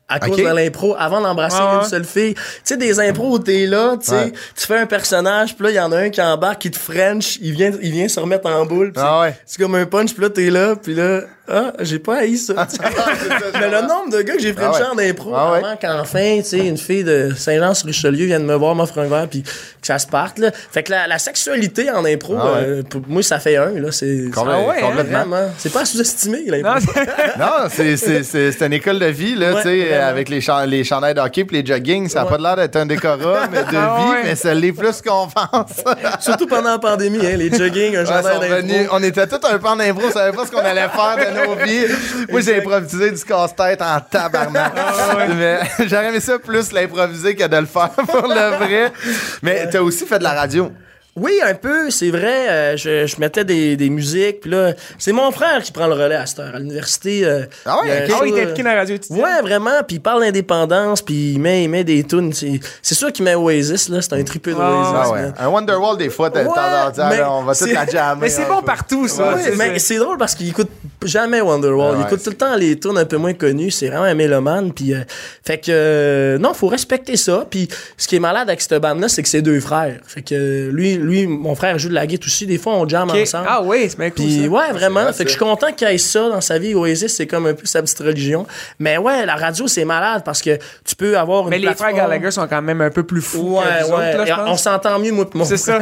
à cause de l'impro avant d'embrasser une seule fille. Tu sais, des impros où t'es là, tu sais, tu fais un personnage, puis là, il y en a un qui embarque, qui te French, il vient se remettre en boule. C'est comme un punch, puis là, t'es là, puis là, j'ai pas haï ça. Mais le nombre de gars que j'ai Frenché en impro avant qu'enfin, tu sais, une fille de Saint-Jean-sur-Richelieu vienne me voir, m'offre un verre, puis que ça se parte, là. Fait que la sexualité en impro, pour moi, ça fait un, là. C'est complètement. C'est pas à sous-estimer, l'impro. Non, c'est une école de vie, là, tu sais. Avec les chandails d'hockey et les jogging, ça n'a pas l'air d'être un décorum de vie, mais ça l'est plus qu'on pense. Surtout pendant la pandémie, hein, les jogging, un chandail d'impro. On était tous un pan d'impro, on savait pas ce qu'on allait faire de nos vies. Moi, j'ai improvisé du casse-tête en tabarnak. Mais j'aurais aimé ça plus l'improviser que de le faire pour le vrai. Mais t'as aussi fait de la radio. Oui, un peu, c'est vrai. Je mettais des musiques, puis là, c'est mon frère qui prend le relais à cette heure, à l'université. Il est impliqué dans la radio étudiante. Ouais, vraiment, puis il parle d'indépendance, puis il met des tunes. C'est sûr qu'il met Oasis, là, c'est un triple d'Oasis. Un Wonderwall, des fois, on va tout la jammer. Mais c'est bon partout, ça. Mais c'est drôle parce qu'il écoute jamais Wonderwall. Il écoute tout le temps les tunes un peu moins connues. C'est vraiment un mélomane, puis fait que, non, faut respecter ça. Puis ce qui est malade avec cette bande-là, c'est que c'est deux frères. Fait que lui, mon frère joue de la guitare aussi. Des fois, on jamme ensemble. Ah oui, c'est bien cool. Puis ouais, vraiment. Fait que je suis content qu'il y ait ça dans sa vie. Oasis, c'est comme un peu sa petite religion. Mais ouais, la radio, c'est malade parce que tu peux avoir une plateforme. Mais les frères Gallagher sont quand même un peu plus fous que nous autres, là, je pense. On s'entend mieux, moi, c'est ça.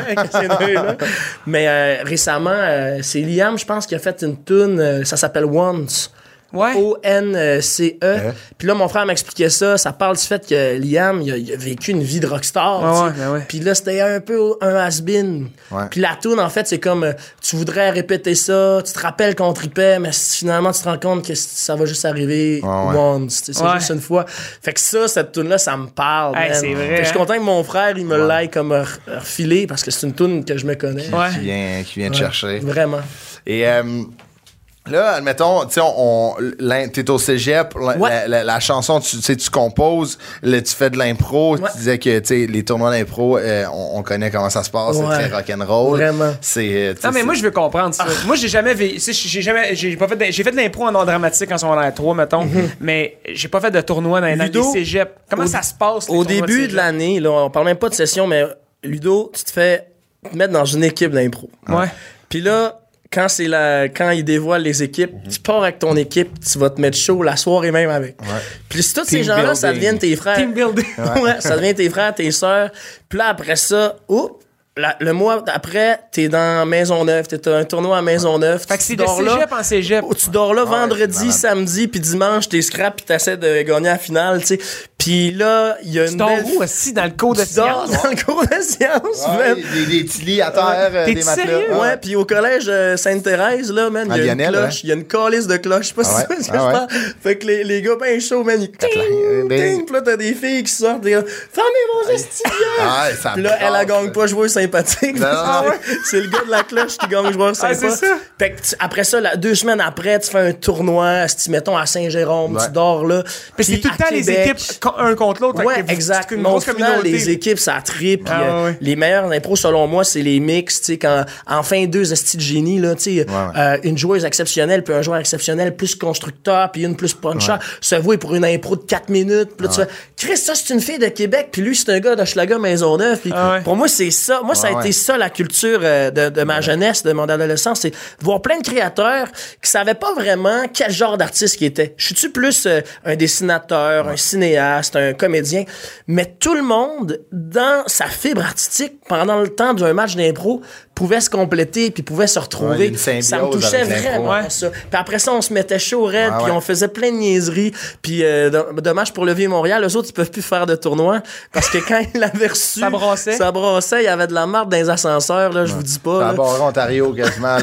Mais récemment, c'est Liam, je pense, qui a fait une tune. Ça s'appelle Once. O-N-C-E. Puis là, mon frère m'expliquait ça. Ça parle du fait que Liam, il a vécu une vie de rockstar. Puis là, c'était un peu un has-been. Puis la tune, en fait, c'est comme tu voudrais répéter ça, tu te rappelles qu'on tripait, mais finalement, tu te rends compte que ça va juste arriver once. C'est juste une fois. Fait que ça, cette tune-là, ça me parle. C'est vrai. Fait que je suis content que mon frère, il me l'aille comme refilé parce que c'est une tune que je me connais. Qui vient te chercher. Vraiment. Et là, admettons, tu sais, t'es au cégep, la chanson, tu composes, là, tu fais de l'impro, tu disais que, tu sais, les tournois d'impro, on connaît comment ça se passe, c'est très rock'n'roll. Vraiment. Non, mais moi, je veux comprendre ça. Moi, j'ai fait de l'impro en art dramatique en secondaire 3, mettons, mais j'ai pas fait de tournoi dans les cégeps. Comment ça se passe? Au début de l'année, là, on parle même pas de session, mais Ludo, tu te fais mettre dans une équipe d'impro. Puis là, quand ils dévoilent les équipes, tu pars avec ton équipe, tu vas te mettre chaud la soirée même avec. Puis si tous ces gens-là, ça devient tes frères. Team building. Ça devient tes frères, tes sœurs. Puis là, après ça, le mois après, t'es dans Maisonneuve, t'es un tournoi à Maisonneuve. Fait que c'est de cégep en cégep. Tu dors là vendredi, samedi, puis dimanche, t'es scrap, puis t'essaies de gagner la finale, tu sais. Puis là, il y a une belle... Tu dors où aussi? Dans le cours de sciences? Dans le cours de sciences, man. Des petits lits à terre, des matelas. Sérieux? Ouais, puis au collège Sainte-Thérèse, là, man, il y a une cloche. Il y a une calice de cloche. Je sais pas si c'est ce que je parle. Fait que les gars ben chauds, man, ils ting, puis là, t'as des filles qui sortent, des gars, fermez vos estudiants! Puis là, elle gagne pas joueur sympathique. C'est le gars de la cloche qui gagne joueur sympa. C'est ça. Fait que après ça, 2 semaines après, tu fais un tournoi, mettons à Saint-Jérôme, tu dors là. Puis c'est tout le temps les équipes un contre l'autre. Ouais, exact. Mais au final, les équipes, ça tripe. Les meilleurs impros, selon moi, c'est les mix. Tu sais, quand enfin 2 estis de génie, là, tu sais, une joueuse exceptionnelle, puis un joueur exceptionnel plus constructeur, puis une plus puncher, se vouer pour une impro de 4 minutes. Puis là, tu fais, Chris, ça, c'est une fille de Québec, puis lui, c'est un gars d'Hochelaga Maisonneuve. Puis pour moi, c'est ça. Moi, ça a été ça, la culture de ma jeunesse, de mon adolescence. C'est voir plein de créateurs qui savaient pas vraiment quel genre d'artiste qu'ils étaient. Je suis-tu plus un dessinateur, un cinéaste, un comédien? Mais tout le monde, dans sa fibre artistique, pendant le temps d'un match d'impro, pouvait se compléter puis pouvait se retrouver. Ça me touchait vraiment ça. Puis après ça, on se mettait chaud raide puis on faisait plein de niaiseries. Puis dommage pour le Vieux-Montréal, eux autres, ils peuvent plus faire de tournoi parce que quand ils l'avaient reçu, ça brassait, il y avait de la marde dans les ascenseurs, là, je vous dis pas. Ça barrait Ontario quasiment,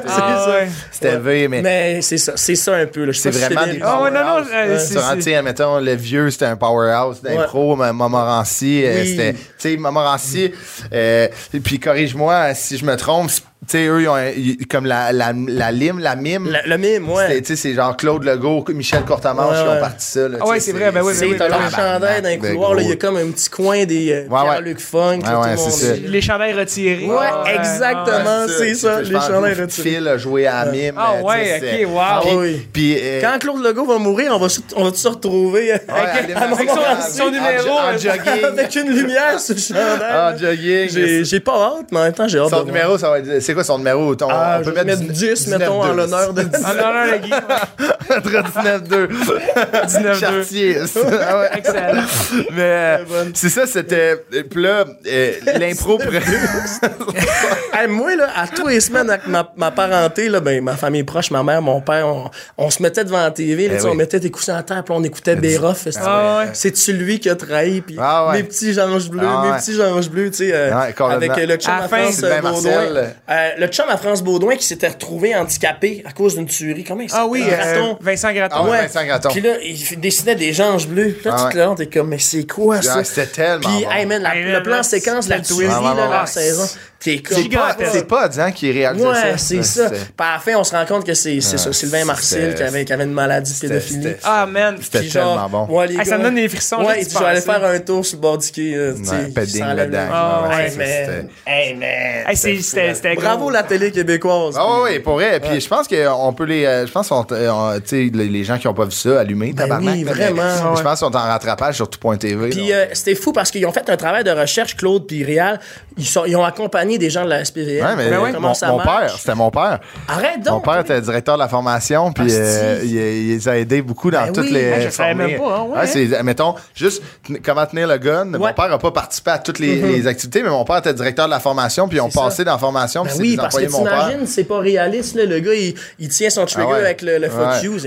là. C'était V, mais c'est ça un peu, là. C'est vraiment des powerhouse. Admettons, le Vieux, c'était un powerhouse d'impro, Montmorency, c'était, tu sais, Montmorency, puis corrige-moi si je me trompe, sais, eux, comme la mime. Le mime, ouais. Tu sais, c'est genre Claude Legault, Michel Courtemanche qui ont parti ça. Là, c'est vrai, ben oui. T'as leur chandail dans les couloirs, là, il y a comme un petit coin des Pierre-Luc Funk. Les chandails retirés. Ouais, exactement, c'est ça, les chandails retirés. Phil a joué à mime. Ah ouais, ok, wow. Puis quand Claude Legault va mourir, on va tous se retrouver avec son numéro en jogging. Avec une lumière sur le chandail. En jogging. J'ai pas hâte, mais en même temps, j'ai hâte. Son numéro, ça va être. C'est quoi son numéro? On peut mettre 10, mettons, en l'honneur de 10. En l'honneur de Guy. 19-2. 19-2. Chartier. Excellent. Mais c'est ça, c'était. Puis là, l'impro. Moi, là, à tous les semaines, avec ma parenté, là, ben, ma famille proche, ma mère, mon père, on se mettait devant la TV, on mettait des coussins à terre, puis on écoutait Béroff. C'est-tu lui qui a trahi? Puis mes petits anges bleus, tu sais, avec le chum à France Baudouin. Le chum à France Baudouin qui s'était retrouvé handicapé à cause d'une tuerie. Comment il s'appelle? Vincent Gratton. Vincent Gratton. Puis là, il dessinait des anges bleus. Puis là, tu te lances, t'es comme, mais c'est quoi ça? C'était tellement Puis, le plan séquence, la tuerie, la saison. C'est pas Diane qui réalisait ça. Ouais, c'est ça. Puis à la fin, on se rend compte que c'est ça, Sylvain Marcil qui avait une maladie de pédophilie. Ah, man. C'était tellement bon. Ouais, ça me donne des frissons. Ouais, il dit, je vais aller faire un tour sur le bord du quai. Padding dedans. C'était bravo la télé québécoise. Ah oui, pour vrai. Puis je pense qu'on peut je pense les gens qui n'ont pas vu ça, allumés, tabarnak. Oui, vraiment. Je pense qu'ils sont en rattrapage sur tout.tv. Puis c'était fou parce qu'ils ont fait un travail de recherche, Claude puis Réal. Ils ont accompagné des gens de la SPVM. Ouais, mais comment ça marche. C'était mon père. Arrête donc. Mon père était directeur de la formation, puis il les a aidés beaucoup dans toutes les. Je savais même pas. C'est, mettons, juste comment tenir le gun. Mon père n'a pas participé à toutes les activités, mais mon père était directeur de la formation, puis ils ont passé dans la formation. Ben oui, parce que t'imagines, c'est pas réaliste, là, le gars, il tient son trigger avec le fuck you.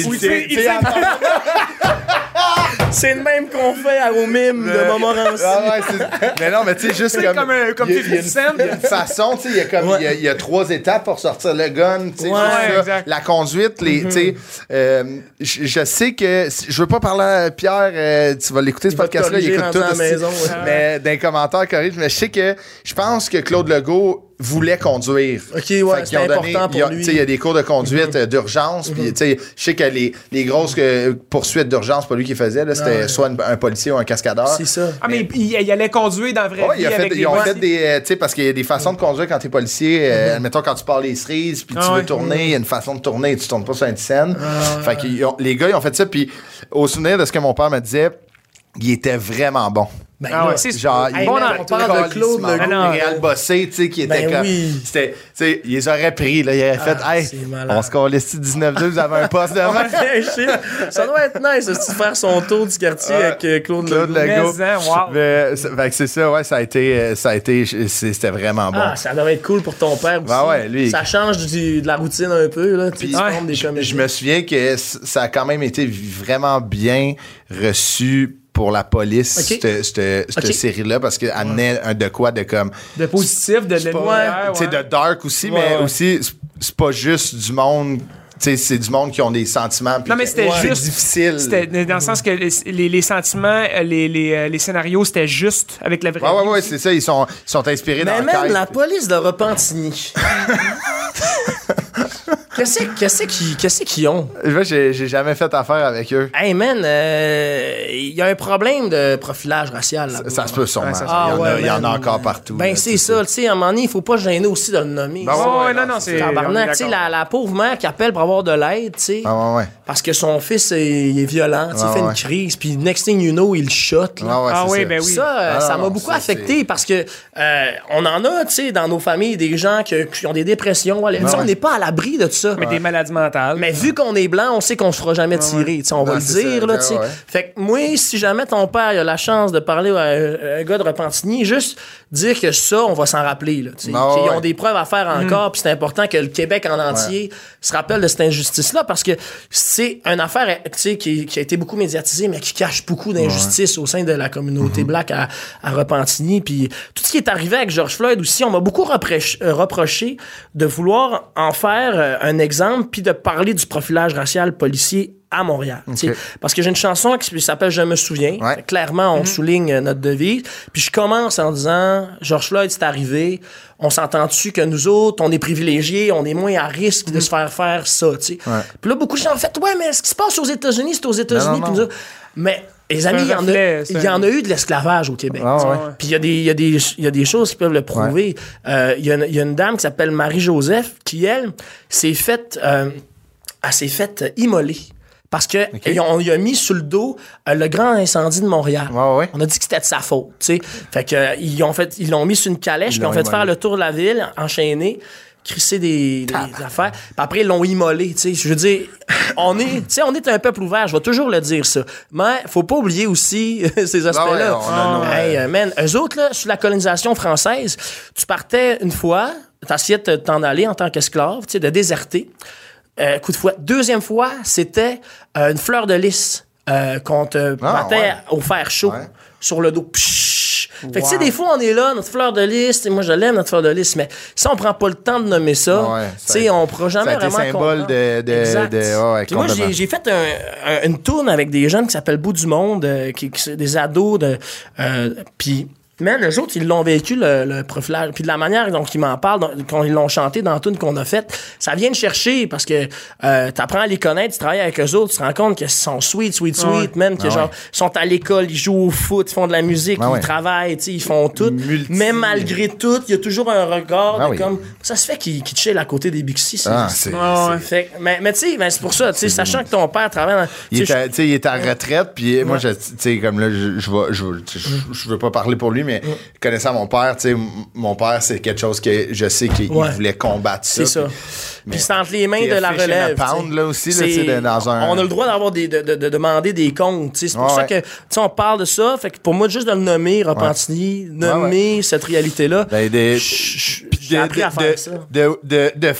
C'est le même qu'on fait au mime de Montmorency. Mais non, mais tu sais, juste comme il y a une façon, tu sais, il y a 3 étapes pour sortir le gun, tu sais, la conduite, tu sais, je sais que, je veux pas parler à Pierre, tu vas l'écouter ce podcast-là, il écoute tout à la maison. Mais dans les commentaires, corrige, mais je pense que Claude Legault voulait conduire. OK, ouais, c'est important pour lui. Il y a des cours de conduite d'urgence, puis tu sais, je sais que les grosses poursuites d'urgence, c'est pas lui qui faisait, là, c'était soit un policier ou un cascadeur. C'est ça. Ah, mais il allait conduire dans la vraie vie avec ils ont fait des... Tu sais, parce qu'il y a des façons de conduire quand t'es policier. Admettons, quand tu pars les cerises, puis tu veux tourner, il y a une façon de tourner, tu tournes pas sur un scène. Fait que les gars, ils ont fait ça, puis au souvenir de ce que mon père me disait, il était vraiment bon. Ben c'est genre, on parle de Claude Legault, Réal Bossé, tu sais, qui était comme. C'était, tu sais, ils les auraient pris, là, ils auraient fait, on se calisse 19-2, vous avez un poste devant. Ça doit être nice, de faire son tour du quartier avec Claude Legault. Fait que c'est ça, ouais, ça a été, c'était vraiment bon. Ah, ça doit être cool pour ton père aussi. Lui. Ça change de la routine un peu, là. Je me souviens que ça a quand même été vraiment bien reçu pour la police, cette série-là, parce qu'elle amenait de quoi de comme... De positif, de lumière. Tu sais, de dark aussi, mais aussi, c'est pas juste du monde... Tu sais, c'est du monde qui ont des sentiments. Non, mais c'était juste difficile. C'était dans le sens que les sentiments, les scénarios, c'était juste avec la vraie vie. Ouais, c'est ça. Ils sont inspirés dans l'enquête. Mais même la police de Repentigny. Qu'est-ce qu'ils ont? Moi, j'ai jamais fait affaire avec eux. Hey man, il y a un problème de profilage racial là-bas. Ça se peut sûrement. Il y en a encore partout. Ben c'est ça, tu sais, à un moment donné, il faut pas gêner aussi de le nommer. Non, c'est... Tabarnak, tu sais, la pauvre mère qui appelle pour avoir de l'aide, tu sais. Parce que son fils, il est violent, il fait une crise, puis next thing you know, il le shot. Ben oui. Ça m'a beaucoup affecté parce que on en a, tu sais, dans nos familles, des gens qui ont des dépressions. On n'est pas à l'abri de tout ça. Mais des maladies mentales. Mais vu qu'on est blanc, on sait qu'on se fera jamais tirer. On va le dire. Là, fait que moi, si jamais ton père a la chance de parler à un gars de Repentigny, juste dire que ça, on va s'en rappeler. Là, qu'ils ont des preuves à faire encore. Puis c'est important que le Québec en entier se rappelle de cette injustice-là parce que c'est une affaire qui a été beaucoup médiatisée, mais qui cache beaucoup d'injustices au sein de la communauté black à Repentigny. Puis tout ce qui est arrivé avec George Floyd aussi, on m'a beaucoup reproché de vouloir en faire un un exemple, puis de parler du profilage racial policier à Montréal. Okay. Parce que j'ai une chanson qui s'appelle « Je me souviens ». Clairement, on souligne notre devise. Puis je commence en disant « George Floyd, c'est arrivé. On s'entend-tu que nous autres, on est privilégiés, on est moins à risque de se faire ça. » Puis là, beaucoup de gens ont fait « Ouais, mais ce qui se passe aux États-Unis, c'est aux États-Unis. » Mais les amis, il y en a eu de l'esclavage au Québec. Puis il y a des choses qui peuvent le prouver. Il y a une dame qui s'appelle Marie-Joseph qui, elle, s'est faite immoler. Parce que on lui a mis sur le dos le grand incendie de Montréal. On a dit que c'était de sa faute, tu sais. Fait que ils l'ont mis sur une calèche, puis ils ont fait faire le tour de la ville, enchaîné, crisser des affaires. Puis après ils l'ont immolé, tu sais. Je veux dire, on est un peuple ouvert, je vais toujours le dire ça. Mais faut pas oublier aussi ces aspects-là. Man, eux autres là, sous la colonisation française, tu partais une fois, t'essayais de t'en aller en tant qu'esclave, tu sais, de déserter. Coup de fouet. Deuxième fois, c'était une fleur de lys qu'on te battait au fer chaud sur le dos. Pshhh. Fait que tu sais, des fois, on est là, notre fleur de lys, moi je l'aime, notre fleur de lys, mais si on prend pas le temps de nommer ça, tu sais, on pourra jamais vraiment symbole Puis moi, j'ai fait une tourne avec des jeunes qui s'appellent Bout du Monde, des ados, puis... Man, eux autres, ils l'ont vécu, le profilage. Puis de la manière dont ils m'en parlent, quand ils l'ont chanté dans la tune qu'on a faite, ça vient de chercher parce que t'apprends à les connaître, tu travailles avec eux autres, tu te rends compte qu'ils sont sweet, man, que genre, ils sont à l'école, ils jouent au foot, ils font de la musique, ils travaillent, tu sais, ils font tout. Mais malgré tout, il y a toujours un regard de comme, ça se fait qu'ils chillent à côté des Bixi. Mais tu sais, c'est pour ça, tu sais, sachant que ton père travaille il est à retraite, puis moi, tu sais, comme là, je veux pas parler pour lui, mais connaissant mon père, tu sais, mon père, c'est quelque chose que je sais qu'il voulait combattre ça. C'est ça. Puis c'est entre les mains de la relève. Là aussi, là, dans un... On a le droit d'avoir de demander des comptes. C'est pour ça que on parle de ça. Fait que pour moi, juste de le nommer, Repentigny, nommer cette réalité-là. J'ai appris à faire ça. De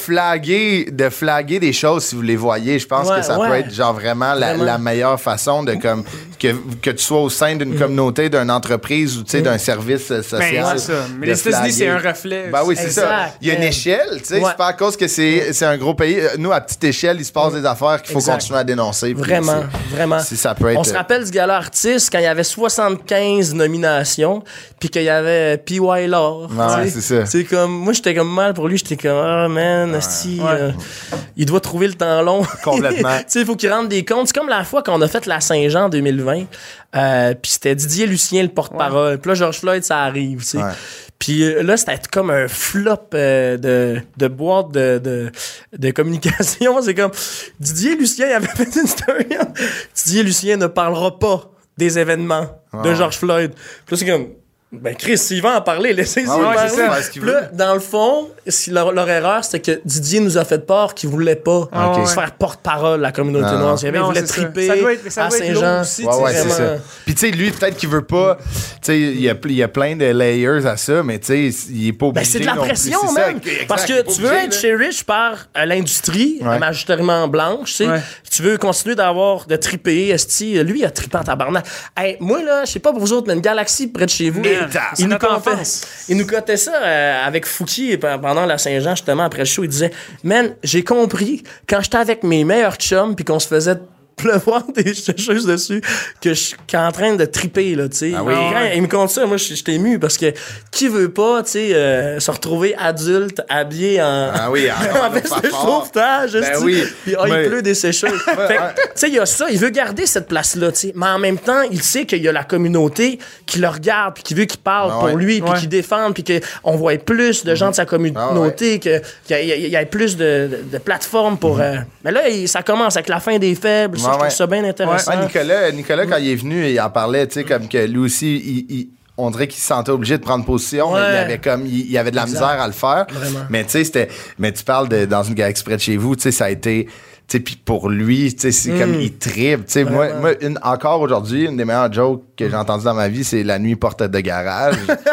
flaguer des choses si vous les voyez. Je pense que ça peut être genre vraiment la meilleure façon de comme que tu sois au sein d'une communauté, d'une entreprise ou d'un service social. C'est ça. Mais les États-Unis, c'est un reflet. Ben oui, c'est ça. Il y a une échelle, tu sais. C'est pas à cause que c'est un gros pays. Nous, à petite échelle, il se passe des affaires qu'il faut continuer à dénoncer. Vraiment. Ça peut être... On se rappelle du gala artiste quand il y avait 75 nominations, puis qu'il y avait P.Y. Law. C'est ça. C'est comme... Moi, j'étais comme mal pour lui. J'étais comme, man, il doit trouver le temps long. Complètement. Tu sais, il faut qu'il rende des comptes. C'est comme la fois qu'on a fait la Saint-Jean en 2020. Puis c'était Didier Lucien, le porte-parole. Puis là, George Floyd, ça arrive, tu sais. Puis là, c'était comme un flop de boîte de communication. C'est comme, Didier Lucien, il avait fait une story. Didier Lucien ne parlera pas des événements de George Floyd. Puis là, c'est comme... Ben Chris, s'il va en parler, laissez-y parler. Puis là, dans le fond, leur erreur, c'était que Didier nous a fait peur qu'il voulait pas se faire porte-parole la communauté noire. Il voulait triper à Saint-Jean. C'est ça. Puis tu sais, lui, peut-être qu'il veut pas... Tu sais, il y a plein de layers à ça, mais tu sais, il est pas obligé. Ben c'est de la pression, même. Parce que tu veux être cherish par l'industrie, majoritairement blanche, tu sais. Tu veux continuer de triper, esti. Lui, il a trippé en tabarnak. Hey, moi, là, je sais pas pour vous autres, mais une galaxie près de chez vous... Il nous cotait ça avec Fouki pendant la Saint-Jean, justement, après le show. Il disait, man, j'ai compris quand j'étais avec mes meilleurs chums puis qu'on se faisait pleuvoir des choses dessus que je suis en train de triper, là, tu sais. Il me compte ça, moi, j'étais ému parce que qui veut pas, tu sais, se retrouver adulte, habillé en veste de sauvetage, puis il pleut des sécheuses. Fait que, tu sais, il y a ça, il veut garder cette place-là, tu sais, mais en même temps, il sait qu'il y a la communauté qui le regarde, puis qui veut qu'il parle pour lui, puis qu'il défende, puis qu'on voit plus de gens de sa communauté, qu'il y ait plus de plateformes pour... Mais là, ça commence avec la fin des faibles. Je trouve ça bien intéressant. Nicolas, quand il est venu, il en parlait, tu sais, comme que lui aussi, on dirait qu'il se sentait obligé de prendre position. Mais il y avait de la misère à le faire. Vraiment. Mais tu sais, tu parles dans une galaxie près de chez vous, tu sais, ça a été... Puis pour lui, c'est comme il tripe. Moi, encore aujourd'hui, une des meilleures jokes que j'ai entendues dans ma vie, c'est la nuit porte de garage.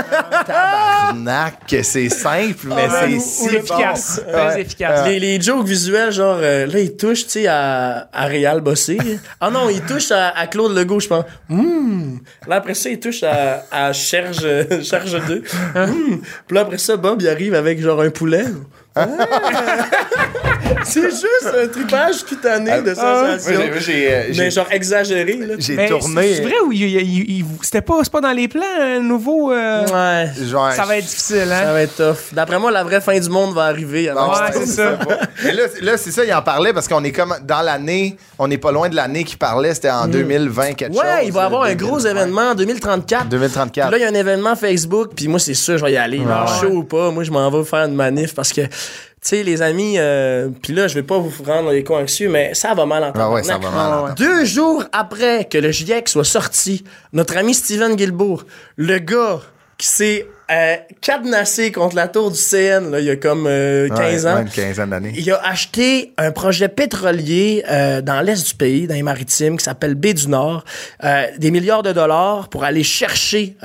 Tabarnak, c'est simple, mais c'est si efficace. Très efficace. Les jokes visuels, genre, là, il touche, tu sais, à Réal Bossé. Ah non, il touche à Claude Legault, je pense. Là, après ça, il touche à Cherge 2. Puis là, après ça, Bob, il arrive avec genre un poulet. C'est juste un tripage cutané de sensation. Mais genre exagéré, là. J'ai tourné. C'est vrai ou c'est pas dans les plans, nouveau? Ouais. Genre, ça va être difficile, hein? Ça va être tough. D'après moi, la vraie fin du monde va arriver. Non, ouais, c'est ça. Mais là, c'est ça, il en parlait parce qu'on est comme dans l'année, on n'est pas loin de l'année qu'il parlait, c'était en 2020 quelque chose. Ouais, il va y avoir un gros événement en 2034. 2034. Puis là, il y a un événement Facebook, puis moi, c'est sûr, je vais y aller. Chaud ou pas, moi, je m'en vais faire une manif parce que, tu sais, les amis, puis là, je vais pas vous rendre les cons anxieux, mais ça va mal encore. Ah ouais, ça va mal. 2 jours après que le GIEC soit sorti, notre ami Steven Guilbeault, le gars qui s'est cadenassé contre la tour du CN, là, il y a comme 15 ans. Une quinzaine d'années. Il a acheté un projet pétrolier dans l'est du pays, dans les maritimes, qui s'appelle Baie du Nord, des milliards de dollars pour aller chercher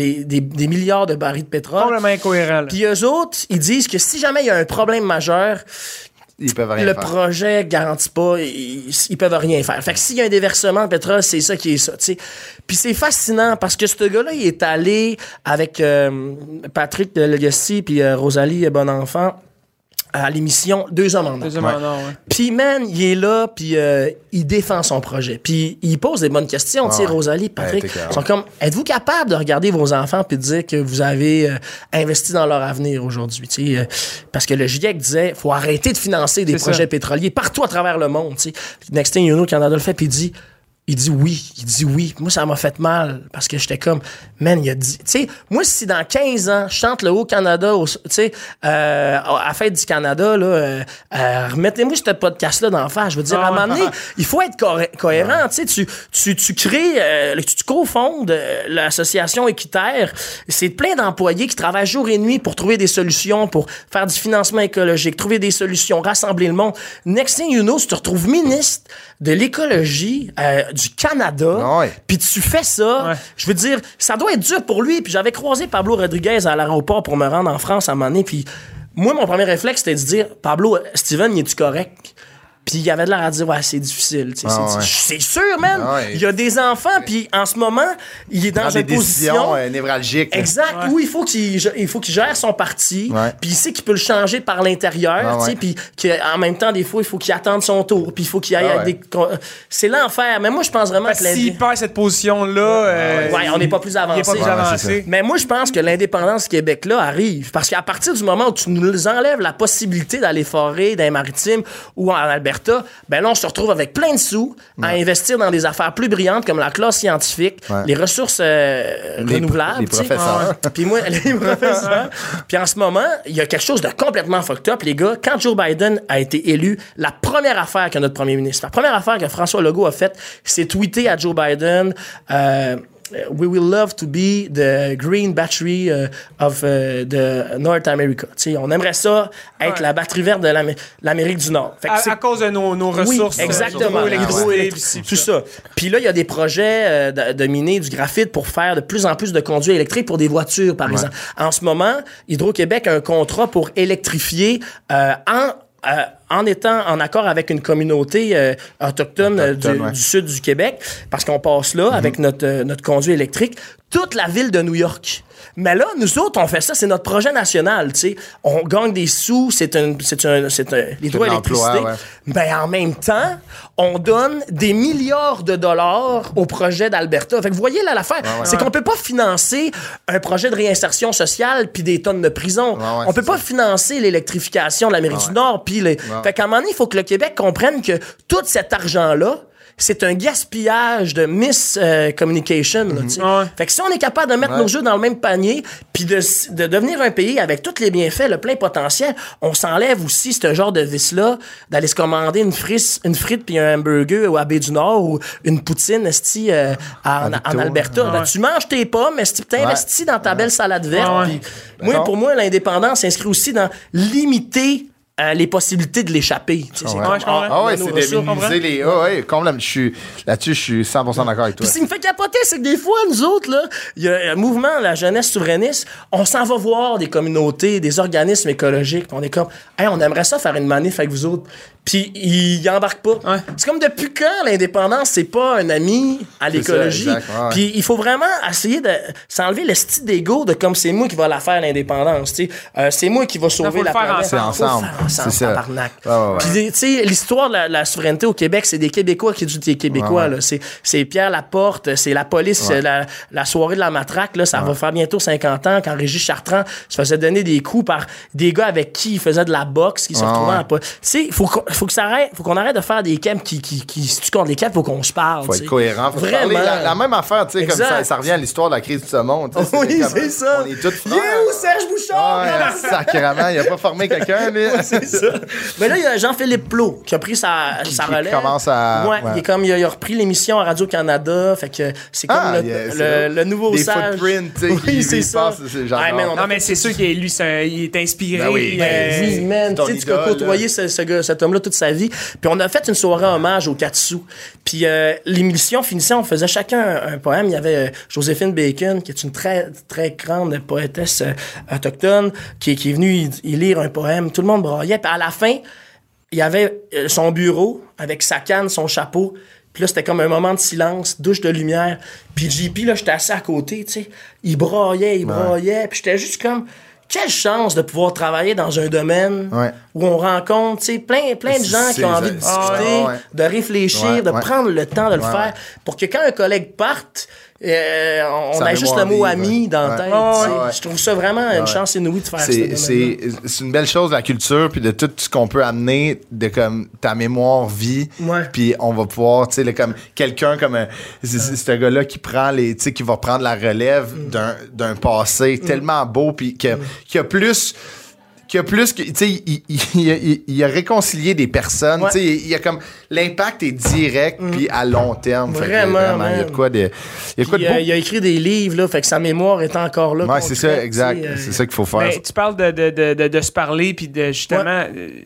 des milliards de barils de pétrole. Complètement incohérent. Puis eux autres, ils disent que si jamais il y a un problème majeur, ils peuvent rien le faire. projet garantit pas, ils peuvent rien faire. Fait que s'il y a un déversement de pétrole, c'est ça qui est ça, tu sais. Puis c'est fascinant parce que ce gars-là, il est allé avec Patrick Lagossi puis Rosalie Bonenfant à l'émission 2 hommes en or. 2 hommes en or, ouais. Puis, man, il est là, puis il défend son projet. Puis, il pose des bonnes questions. Tu sais, Rosalie, Patrick, sont comme, êtes-vous capable de regarder vos enfants puis de dire que vous avez investi dans leur avenir aujourd'hui? Tu sais, parce que le GIEC disait, faut arrêter de financer des projets pétroliers partout à travers le monde. Tu sais. Next thing you know, le Canada le fait, puis il dit oui. Moi, ça m'a fait mal parce que j'étais comme, man, il a dit, tu sais, moi, si dans 15 ans, je chante le Haut-Canada, tu sais, à la fête du Canada, là, remettez-moi ce podcast-là d'en face. Je veux dire, à un moment donné, il faut être cohérent, tu sais, tu crées, tu cofondes l'association Équiterre. C'est plein d'employés qui travaillent jour et nuit pour trouver des solutions, pour faire du financement écologique, trouver des solutions, rassembler le monde. Next thing you know, tu te retrouves ministre de l'écologie du Canada, puis tu fais ça, je veux dire, ça doit être dur pour lui. Puis j'avais croisé Pablo Rodriguez à l'aéroport pour me rendre en France à un moment donné, puis moi, mon premier réflexe, c'était de dire, Pablo, Steven, es-tu correct? Puis il y avait de l'air à dire, ouais, c'est difficile. C'est sûr, man. Il y a des enfants, puis en ce moment, il est dans une position névralgique. Exact, où il faut qu'il gère son parti, puis il sait qu'il peut le changer par l'intérieur, puis qu'en même temps, des fois, il faut qu'il attende son tour, puis il faut qu'il aille avec des... C'est l'enfer. Mais moi, je pense vraiment que s'il perd cette position-là... on n'est pas plus avancé. Mais moi, je pense que l'indépendance du Québec, là, arrive. Parce qu'à partir du moment où tu nous enlèves la possibilité d'aller forer dans les maritimes ou en Alberta, ben là, on se retrouve avec plein de sous à investir dans des affaires plus brillantes comme la classe scientifique, les ressources renouvelables. Les professeurs. Puis moi, les professeurs. Puis en ce moment, il y a quelque chose de complètement fucked up, les gars. Quand Joe Biden a été élu, la première affaire que notre premier ministre, la première affaire que François Legault a faite, c'est tweeter à Joe Biden... We will love to be the green battery of the North America. T'sais, on aimerait ça être la batterie verte de l'Amérique du Nord. Fait que à cause de nos ressources. Oui, exactement. L'hydroélectricité, tout ça. Puis là, il y a des projets de miner du graphite pour faire de plus en plus de conduits électriques pour des voitures, par exemple. En ce moment, Hydro-Québec a un contrat pour électrifier en étant en accord avec une communauté autochtone du sud du Québec, parce qu'on passe là avec notre conduit électrique, toute la ville de New York. Mais là, nous autres, on fait ça, c'est notre projet national, tu sais. On gagne des sous, c'est l'hydroélectricité. Ben, en même temps, on donne des milliards de dollars au projet d'Alberta. Fait que vous voyez, là, l'affaire, c'est qu'on peut pas financer un projet de réinsertion sociale puis des tonnes de prison. On peut pas financer l'électrification de l'Amérique du Nord puis Fait qu'à un moment donné, il faut que le Québec comprenne que tout cet argent-là, c'est un gaspillage de miscommunication. Fait que si on est capable de mettre nos jeux dans le même panier puis de devenir un pays avec tous les bienfaits, le plein potentiel, on s'enlève aussi ce genre de vice-là d'aller se commander une frite puis un hamburger à Baie-du-Nord ou une poutine en Alberta. Ben, tu manges tes pommes, mais tu t'investis dans ta belle salade verte. Pour moi, l'indépendance s'inscrit aussi dans limiter les possibilités de l'échapper. C'est de minimiser les... Là-dessus, je suis 100% d'accord avec toi. Puis ce qui me fait capoter, c'est que des fois, nous autres, là, il y a un mouvement, la jeunesse souverainiste, on s'en va voir des communautés, des organismes écologiques, on est comme, hey, on aimerait ça faire une manif avec vous autres. puis il embarque pas. Ouais. C'est comme depuis quand l'indépendance, c'est pas un ami à l'écologie. Puis il faut vraiment essayer de s'enlever le style d'ego de comme c'est moi qui va la faire l'indépendance. C'est moi qui va sauver la planète. C'est ensemble. C'est ça. Tabarnak. Ouais. Puis tu sais, l'histoire de la souveraineté au Québec, c'est des Québécois qui édoutent les Québécois. Là. C'est Pierre Laporte, c'est la police, c'est la soirée de la matraque. Là, ça va faire bientôt 50 ans quand Régis Chartrand se faisait donner des coups par des gars avec qui il faisait de la boxe, qui se retrouvaient en... Tu sais, faut qu'on arrête de faire des camps qui si tu comptes les camps, faut qu'on se parle. Faut être cohérent. Faut vraiment. La même affaire, tu sais, comme ça revient à l'histoire de la crise du saumon. Oui, c'est ça. On est tous frères. Où Serge Bouchard? Sacrément, il a pas formé quelqu'un, lui. C'est ça. Mais là, il y a Jean-Philippe Plot qui a pris sa relève. Commence à... Il a repris l'émission à Radio-Canada. Fait que c'est comme le nouveau sage. Des footprints, tu sais. Oui, c'est ça. Non, mais c'est sûr que lui, il est inspiré. Oui, man. Tu as côtoyé cet homme-là toute sa vie. Puis on a fait une soirée hommage au Katsu. Puis l'émission finissait, on faisait chacun un poème. Il y avait Joséphine Bacon, qui est une très, très grande poétesse autochtone, qui est venue y lire un poème. Tout le monde braillait. Puis à la fin, il y avait son bureau avec sa canne, son chapeau. Puis là, c'était comme un moment de silence, douche de lumière. Puis JP, là, j'étais assis à côté, tu sais. Il braillait. Puis j'étais juste comme... Quelle chance de pouvoir travailler dans un domaine où on rencontre, tu sais, plein de gens qui ont envie de discuter, de réfléchir, de prendre le temps de le faire pour que quand un collègue parte, on a juste le mot ami dans la tête. Je trouve ça vraiment une chance inouïe de faire ça. C'est une belle chose, la culture, puis de tout ce qu'on peut amener de comme ta mémoire vie. Puis on va pouvoir, tu sais, comme quelqu'un comme ce gars-là qui prend tu sais, qui va prendre la relève d'un passé tellement beau, puis qui a plus que, tu sais, il a réconcilié des personnes, tu sais, il y a comme, l'impact est direct puis à long terme. Vraiment, il y a de quoi de beau. Il a écrit des livres, là, fait que sa mémoire est encore là. Ouais, c'est ça, exact. C'est ça qu'il faut faire. Tu parles de se parler puis de, justement,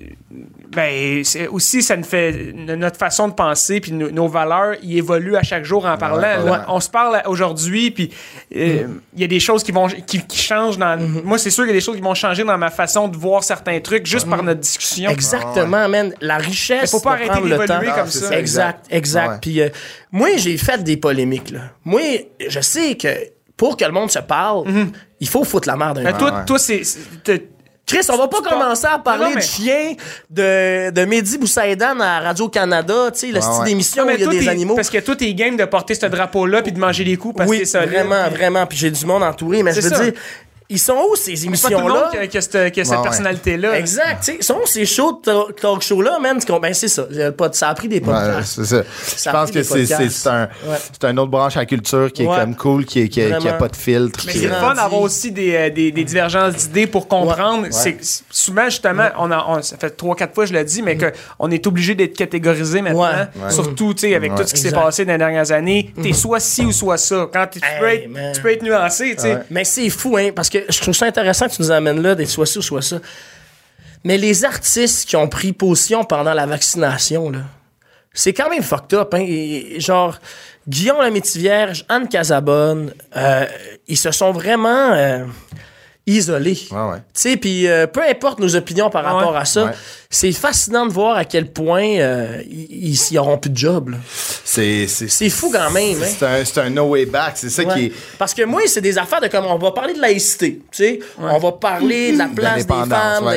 c'est aussi, ça nous fait notre façon de penser puis nos valeurs, ils évoluent à chaque jour en parlant. On se parle aujourd'hui puis il y a des choses qui changent dans... Moi, c'est sûr qu'il y a des choses qui vont changer dans ma façon de voir certains trucs juste par notre discussion. Exactement, man. La richesse. Il faut pas arrêter d'évoluer comme ça. Exact. Puis moi, j'ai fait des polémiques, là. Moi, je sais que pour que le monde se parle, il faut foutre la merde d'un toi, c'est... Chris, on va pas commencer à parler de chien de Mehdi Boussaïdan à Radio-Canada, tu sais, le style d'émission où il y a des animaux. Parce que toi, t'es game de porter ce drapeau-là puis de manger des coups parce que c'est ça. Vraiment. Puis j'ai du monde entouré, mais je veux dire... Ils sont où ces émissions-là? C'est pas tout le monde qui a cette personnalité-là. Exact. Ils sont où ces shows de talk show-là, man? Ben, c'est ça. Ça a pris des podcasts. C'est ça. Je pense que c'est un autre branche à la culture qui est comme cool, qui a pas de filtre. Mais c'est le fun d'avoir aussi des divergences d'idées pour comprendre. C'est souvent, justement, ça fait 3-4 fois, je l'ai dit, mais qu'on est obligé d'être catégorisé maintenant. Surtout, tu sais, avec tout ce qui s'est passé dans les dernières années. T'es soit ci ou soit ça. Quand tu peux être nuancé, tu sais. Mais c'est fou, hein, parce que je trouve ça intéressant que tu nous amènes là d'être soit ci ou soit ça. Mais les artistes qui ont pris position pendant la vaccination, là, c'est quand même fucked up. Hein? Genre, Guillaume Lamétivierge, Anne Casabonne, ils se sont vraiment isolés. Tu sais, puis peu importe nos opinions par rapport à ça, c'est fascinant de voir à quel point ils n'auront plus de job. Là. C'est fou quand même. C'est un no way back. C'est ça qui est... Parce que moi, c'est des affaires de comme on va parler de laïcité. Tu sais, on va parler de la place des femmes,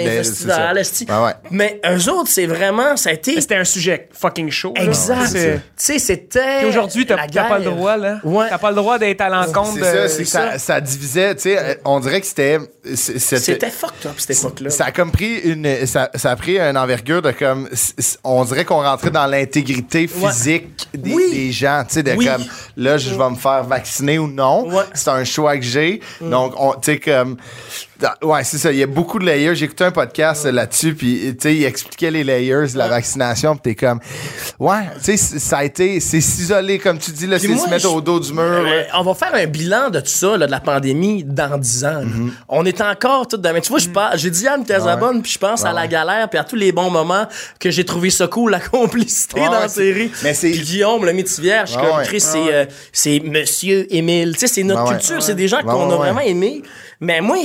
mais eux autres, c'est vraiment... C'était un sujet fucking chaud. Exact. Tu sais, c'était... Et aujourd'hui, t'as pas le droit, là. T'as pas le droit d'être à l'encontre de... Ça divisait, tu sais, on dirait que c'était fucked up, cette époque-là. Ça a comme pris ça a pris une envergure de comme... On dirait qu'on rentrait dans l'intégrité physique des gens, tu sais, de comme... Là, je vais me faire vacciner ou non. C'est un choix que j'ai. Donc, tu sais, comme... Ouais, c'est ça. Il y a beaucoup de layers. J'ai écouté un podcast là-dessus, puis tu sais, il expliquait les layers de la vaccination, puis t'es comme, tu sais, ça a été, c'est s'isoler, comme tu dis, là, c'est se mettre au dos du mur. On va faire un bilan de tout ça, là, de la pandémie, dans 10 ans. On est encore tout dans... Mais tu vois, j'ai dit à Anne Casabonne, puis je pense à la galère, puis à tous les bons moments que j'ai trouvé ça cool, la complicité dans la série. Puis Guillaume, le Métivierge, comme Chris, c'est Monsieur Émile. Tu sais, c'est notre culture, c'est des gens qu'on a vraiment aimés. Mais moi, c'est sûr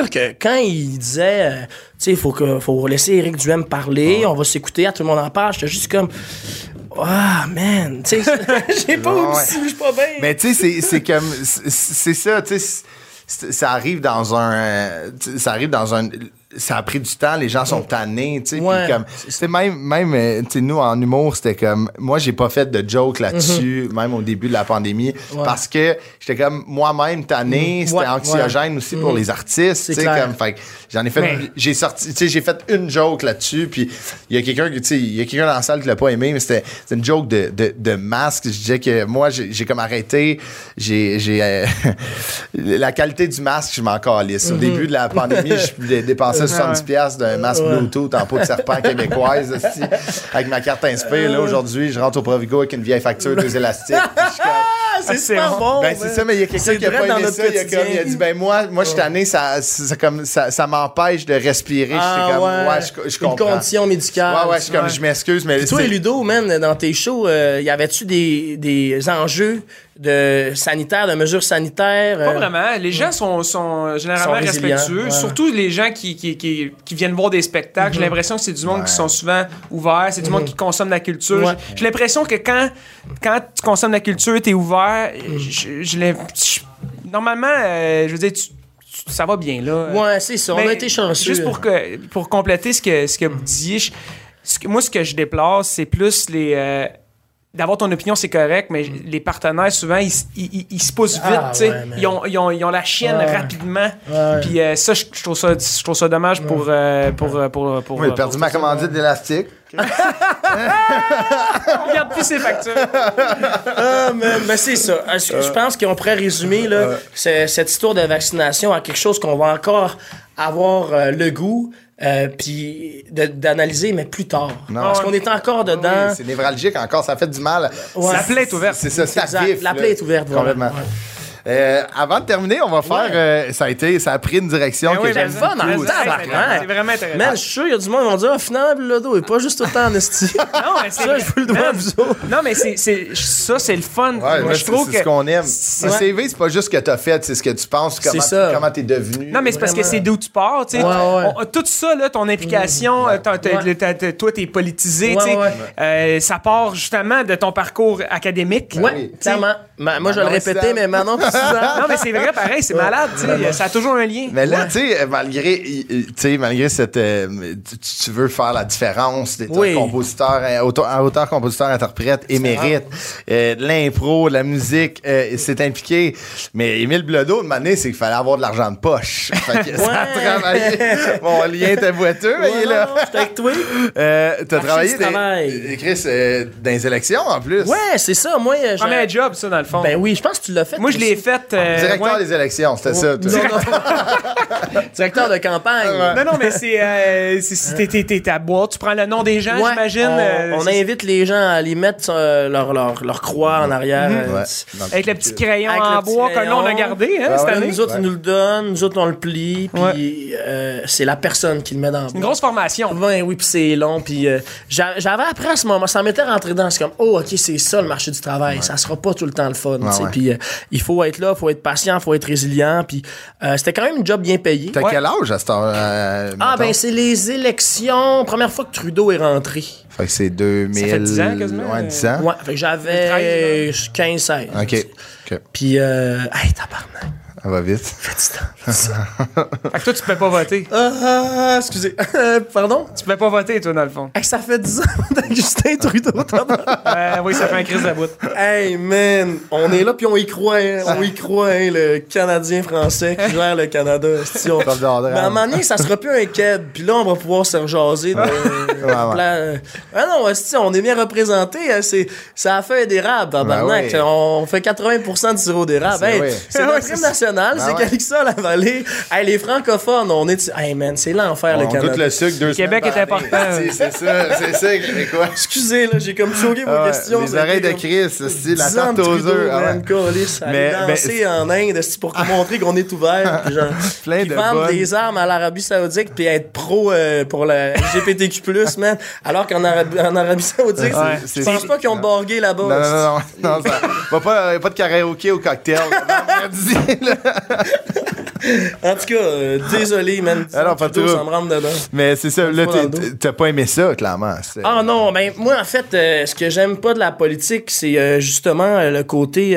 sûr que quand il disait, tu sais, faut laisser Éric Duhem parler, on va s'écouter, tout le monde en parle, j'étais juste comme... Ah, man, tu sais, j'ai pas aussi, je suis pas bien. Mais tu sais, c'est comme, c'est ça, tu sais, ça arrive dans un, ça a pris du temps, les gens sont tannés, tu sais, puis comme, c'est même tu sais, nous, en humour, c'était comme, moi, j'ai pas fait de joke là-dessus, même au début de la pandémie, parce que j'étais comme, moi-même tanné, c'était anxiogène aussi pour les artistes, tu sais, comme, fait j'en ai fait, j'ai sorti, tu sais, j'ai fait une joke là-dessus, puis il y a quelqu'un, tu sais, il y a quelqu'un dans la salle qui l'a pas aimé, mais c'était une joke de masque, je disais que moi, j'ai comme arrêté, j'ai la qualité du masque, je m'en calisse. Au début de la pandémie, je dépensais 70$ d'un masque Bluetooth en peau de serpent québécoise, aussi, avec ma carte Inspire. Là, aujourd'hui, je rentre au Provigo avec une vieille facture, 2 élastiques. C'est super bon. Ben, c'est ça, mais il y a quelqu'un qui a pas aimé ça. Il a dit, ben, moi, je suis tanné, ça m'empêche de respirer. J'étais comme, je comprends. Une condition médicale. Ouais, je m'excuse, mais. Toi, Ludo, man, dans tes shows, y avait-tu des enjeux sanitaires, de mesures sanitaires? Pas vraiment. Les gens sont généralement respectueux. Surtout les gens qui viennent voir des spectacles. J'ai l'impression que c'est du monde qui sont souvent ouverts. C'est du monde qui consomme la culture. J'ai l'impression que quand tu consommes la culture, t'es ouvert. Normalement, je veux dire, ça va bien, là. Ouais, c'est ça. On a été chanceux. Juste pour compléter ce que vous disiez, moi, ce que je déplore, c'est plus les... d'avoir ton opinion, c'est correct, mais les partenaires, souvent, ils se poussent vite, tu sais. Ils ont la chienne rapidement. Puis ça, je trouve ça dommage pour oui, j'ai perdu ma commandite d'élastique. Regarde plus ses factures. Mais c'est ça. Je pense qu'on pourrait résumer là, cette histoire de vaccination à quelque chose qu'on va encore avoir le goût puis d'analyser, mais plus tard. Parce qu'on est encore dedans. Oui, c'est névralgique encore, ça fait du mal. La plaie est ouverte. C'est ça, c'est vif. La plaie est ouverte. Complètement. Avant de terminer, on va faire. Ça a pris une direction que j'aime pas dans le temps. C'est vraiment intéressant. Mais je suis sûr, il y a du monde qui vont dire, finalement, le dos est pas juste tout le temps en esti. Non, mais c'est ça, je vous le dois, vous autres. Non, mais ça, c'est le fun. Moi, je trouve que c'est ce qu'on aime. Le CV, c'est pas juste ce que t'as fait, c'est ce que tu penses, comment t'es devenu. Non, mais c'est parce que c'est d'où tu pars, tu sais. Tout ça, là, ton implication, toi, t'es politisé, tu sais. Ça part justement de ton parcours académique. Oui, clairement. Moi, je vais le répéter, mais maintenant, non, mais c'est vrai, pareil, c'est malade, tu sais. Ça a toujours un lien. Mais là, tu sais, malgré cette. Tu veux faire la différence d'être un compositeur, auteur-compositeur, interprète, émérite, de l'impro, de la musique, c'est impliqué. Mais Émile Bilodeau, de manière, c'est qu'il fallait avoir de l'argent de poche. Fait que ça a travaillé. Mon lien était boiteux, mais il est là. J'étais avec toi. T'as travaillé, Chris, dans les élections, en plus. Ouais, c'est ça. Moi, premier job, ça, dans le fond. Ben oui, je pense que tu l'as fait. Moi, je l'ai fait. Directeur des élections, c'était ça. Directeur de campagne. Non, mais t'es à boire. Tu prends le nom des gens, j'imagine. On invite les gens à aller mettre leur croix en arrière. Avec le petit crayon en bois que l'on a gardé cette année. Nous autres, ils nous le donnent. Nous autres, on le plie. Puis c'est la personne qui le met dans le bois. Une grosse formation. Oui, puis c'est long. Puis j'avais appris à ce moment, ça m'était rentré dedans. C'est comme, OK, c'est ça le marché du travail. Ça sera pas tout le temps le fun. Puis il faut être là, il faut être patient, il faut être résilient. Puis c'était quand même un job bien payé. T'as quel âge à cette heure? Ben c'est les élections. Première fois que Trudeau est rentré. Fait que c'est 2000. Ça fait 10 ans quasiment. Ouais, 10 ans. Ouais, fait que j'avais 15-16. OK. Puis, tabarnak. Ça va vite. Fait que toi, tu pouvais pas voter. Excusez. Pardon? Tu pouvais pas voter, toi, dans le fond. Ça fait 10 ans avec Justin Trudeau. Oui, ça fait un crise de bout. Hey, man, on est là, puis on y croit. On y croit, le Canadien français qui gère le Canada. Mais à un moment donné, ça sera plus un quad. Puis là, on va pouvoir se rejaser. Non, on est bien représenté. Ça a fait d'érable, tabarnak. On fait 80% du sirop d'érable. C'est notre crime national. C'est Calixa, la vallée. Hey, les francophones, on est... Hey, man, c'est l'enfer, le Canada. Goûte le sucre, le Québec est important. C'est ça, quoi. Excusez, là, j'ai comme choqué vos questions. Les oreilles de Chris, c'est la tarte aux œufs. Mais danser en Inde, pour montrer qu'on est ouvert. Plein de vendre des armes à l'Arabie Saoudite puis être pro pour la LGBTQ+, man. Alors qu'en Arabie Saoudite, je pense pas qu'ils ont borgué là-bas. Non, pas de karaoké au cocktail. En tout cas, désolé, man. Alors, pas trop. Ça me rentre dedans. Mais c'est ça, là, t'as pas aimé ça, clairement. Ah non, ben moi, en fait, ce que j'aime pas de la politique, c'est justement le côté...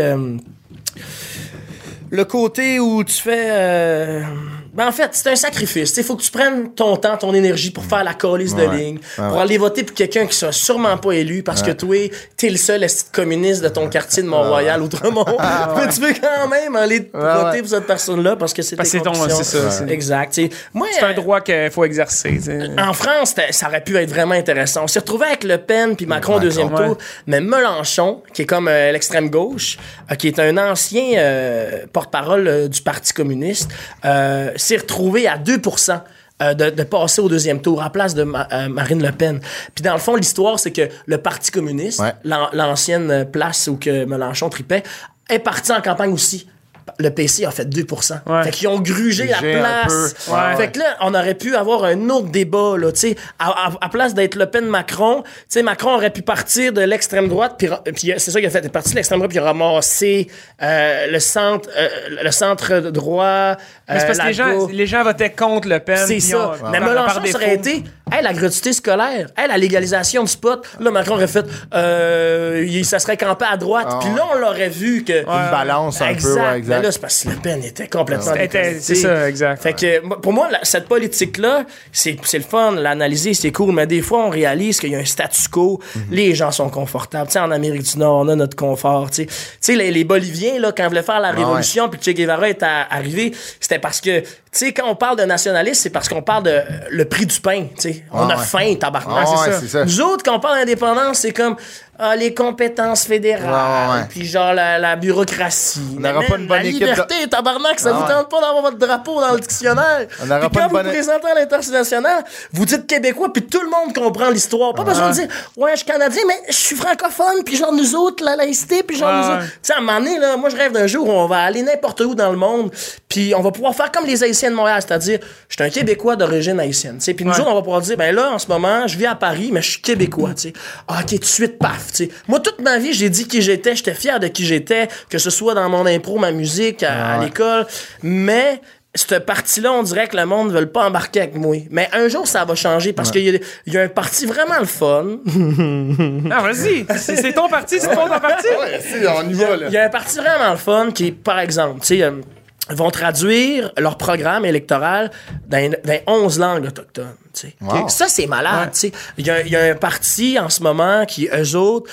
le côté où tu fais... Ben en fait, c'est un sacrifice. Il faut que tu prennes ton temps, ton énergie pour faire la calice de ligne, pour aller voter pour quelqu'un qui sera sûrement pas élu parce que toi, t'es le seul esti communiste de ton quartier de Mont-Royal, Outremont. Mais tu veux quand même aller voter pour cette personne-là parce que c'est tes convictions. C'est ça. Exact. Moi, c'est un droit qu'il faut exercer. En France, ça aurait pu être vraiment intéressant. On s'est retrouvé avec Le Pen puis Macron au deuxième tour, mais Mélenchon, qui est comme l'extrême gauche, qui est un ancien porte-parole du Parti communiste, s'est retrouvé à 2% de passer au deuxième tour à place de Marine Le Pen. Puis dans le fond, l'histoire, c'est que le Parti communiste, l'ancienne place où que Mélenchon tripait, est parti en campagne aussi. Le PC a fait 2%. Fait qu'ils ont grugé la place. Fait que là, on aurait pu avoir un autre débat, là, tu sais. À place d'être Le Pen-Macron, tu sais, Macron aurait pu partir de l'extrême droite, puis c'est ça qu'il a fait. Il est parti de l'extrême droite, puis il a ramassé le centre droit. Mais c'est parce que les gens votaient contre Le Pen. C'est ça. Mais Mélenchon, ça aurait été, la gratuité scolaire, la légalisation du spot. Là, Macron aurait fait, ça serait campé à droite. Puis là, on l'aurait vu que. Une balance un peu, exact. Mais là, c'est parce que Le Pen était complètement c'est ça, exact. Fait que, pour moi, cette politique-là, c'est le fun, l'analyser, c'est cool, mais des fois, on réalise qu'il y a un statu quo. Les gens sont confortables. Tu sais, en Amérique du Nord, on a notre confort. Tu sais, les Boliviens, là, quand ils voulaient faire la révolution, puis Che Guevara est arrivé, c'était parce que, tu sais, quand on parle de nationalisme, c'est parce qu'on parle de le prix du pain. Tu sais, on a faim, tabarnak, c'est ça. Nous autres, quand on parle d'indépendance, c'est comme les compétences fédérales, puis genre la bureaucratie. On n'aura pas une bonne équipe. La liberté, tabarnak, ça vous tente pas d'avoir votre drapeau dans le dictionnaire. On n'aura pas quand une bonne... vous présentez à l'international, vous dites québécois, puis tout le monde comprend l'histoire. Pas besoin de dire, je suis canadien, mais je suis francophone, puis genre nous autres, la laïcité, puis genre nous autres. Tu sais, à un moment donné, là, moi, je rêve d'un jour où on va aller n'importe où dans le monde, puis on va pouvoir faire comme les Haïtiens de Montréal, c'est-à-dire, je suis un Québécois d'origine haïtienne. Puis nous autres, on va pouvoir dire, ben là, en ce moment, je vis à Paris, mais je suis Québécois. OK, tout de suite, paf. T'sais. Moi, toute ma vie, j'ai dit qui j'étais, j'étais fier de qui j'étais, que ce soit dans mon impro, ma musique, à l'école, mais cette partie-là, on dirait que le monde ne veut pas embarquer avec moi. Mais un jour, ça va changer parce qu'il y a un parti vraiment le fun. Ah, vas-y, c'est ton parti, c'est ton parti. On y va, là. Il y a un parti vraiment le fun qui est, par exemple, tu sais, vont traduire leur programme électoral dans 11 langues autochtones. Wow. Ça, c'est malade. Il y a un parti en ce moment qui, eux autres,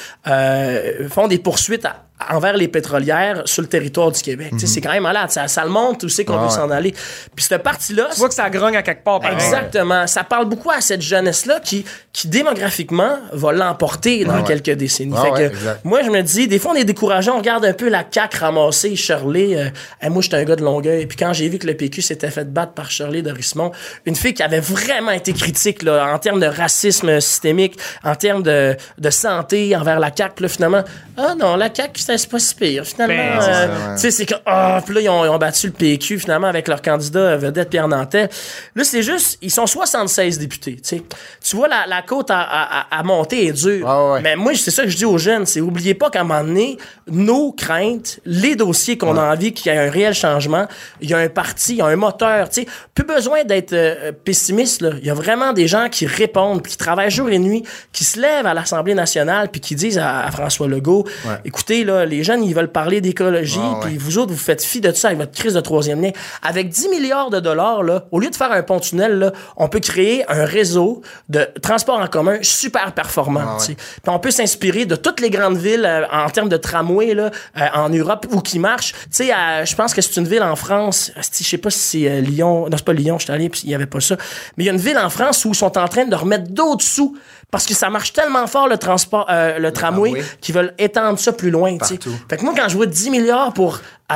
font des poursuites envers les pétrolières sur le territoire du Québec. C'est quand même malade. Ça le montre où c'est qu'on veut s'en aller. Puis cette partie-là... Tu vois que ça grogne à quelque part. Exactement. Ça parle beaucoup à cette jeunesse-là qui démographiquement, va l'emporter dans quelques décennies. Fait que, moi, je me dis, des fois, on est décourageant. On regarde un peu la CAQ ramasser Shirley. Moi, j'étais un gars de Longueuil. Puis quand j'ai vu que le PQ s'était fait battre par Shirley de Rismond, une fille qui avait vraiment été critique là, en termes de racisme systémique, en termes de santé envers la CAQ, là, finalement, non, la CAQ, c'est pas si pire. Finalement, tu sais, c'est que, puis là, ils ont battu le PQ, finalement, avec leur candidat vedette Pierre Nantel. Là, c'est juste, ils sont 76 députés, tu sais. Tu vois, la côte à monter est dure. Mais moi, c'est ça que je dis aux jeunes, c'est, oubliez pas qu'à un moment donné, nos craintes, les dossiers qu'on a envie qu'il y ait un réel changement, il y a un parti, il y a un moteur, tu sais. Plus besoin d'être pessimiste, là. Il y a vraiment des gens qui répondent, puis qui travaillent jour et nuit, qui se lèvent à l'Assemblée nationale, puis qui disent à François Legault, écoutez, là, les jeunes, ils veulent parler d'écologie, puis vous autres, vous faites fi de ça avec votre crise de troisième lien. Avec 10 milliards de dollars, là, au lieu de faire un pont-tunnel, là, on peut créer un réseau de transport en commun super performant. Puis on peut s'inspirer de toutes les grandes villes en termes de tramway là, en Europe où qui marchent. Tu sais, je pense que c'est une ville en France, je sais pas si c'est Lyon, non, c'est pas Lyon, je suis allé, puis il y avait pas ça, mais il y a une ville en France où ils sont en train de remettre d'autres sous parce que ça marche tellement fort le transport, le tramway qu'ils veulent étendre ça plus loin. Fait que moi, quand je vois 10 milliards pour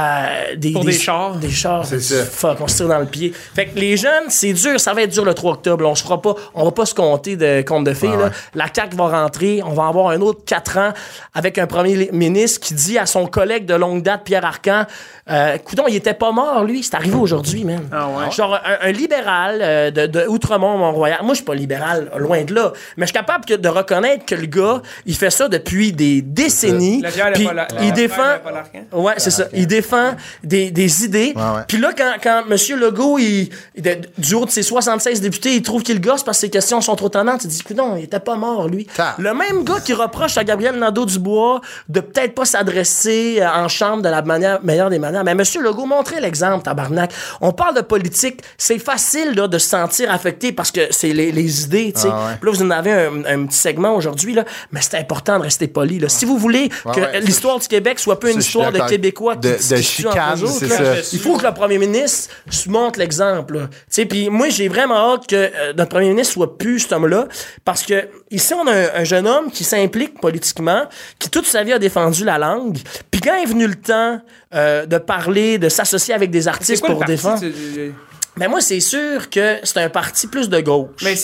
des chars. Des chars. C'est ça. Fuck, on se tire dans le pied. Fait que les jeunes, c'est dur. Ça va être dur le 3 octobre. Là, on va pas se compter de compte de filles. Là. La CAQ va rentrer. On va avoir un autre 4 ans avec un premier ministre qui dit à son collègue de longue date, Pierre Arcan, coudonc, il était pas mort, lui. C'est arrivé aujourd'hui, man. Genre, un libéral de Outremont, Mont-Royal. Moi, je suis pas libéral, loin de là. Mais je suis capable de reconnaître que le gars, il fait ça depuis des décennies. Puis il défend... Ouais, c'est ça. Il défend défend des idées. Puis là, quand M. Legault, du haut de ses 76 députés, il trouve qu'il gosse parce que ses questions sont trop tannantes, il dit, non, il était pas mort, lui. Le même gars qui reproche à Gabriel Nadeau-Dubois de peut-être pas s'adresser en chambre de la meilleure des manières. Mais M. Legault, montrez l'exemple, tabarnak. On parle de politique, c'est facile là, de se sentir affecté parce que c'est les idées, tu sais. Puis là, vous en avez un petit segment aujourd'hui, là, mais c'est important de rester poli. Là. Si vous voulez que l'histoire du Québec soit pas une histoire de Québécois qui chicane, c'est ça. Il faut que le premier ministre montre l'exemple. Puis moi, j'ai vraiment hâte que notre premier ministre soit plus cet homme-là, parce que ici, on a un jeune homme qui s'implique politiquement, qui toute sa vie a défendu la langue, puis quand est venu le temps de parler, de s'associer avec des artistes pour défendre... Mais moi, c'est sûr que c'est un parti plus de gauche. Mais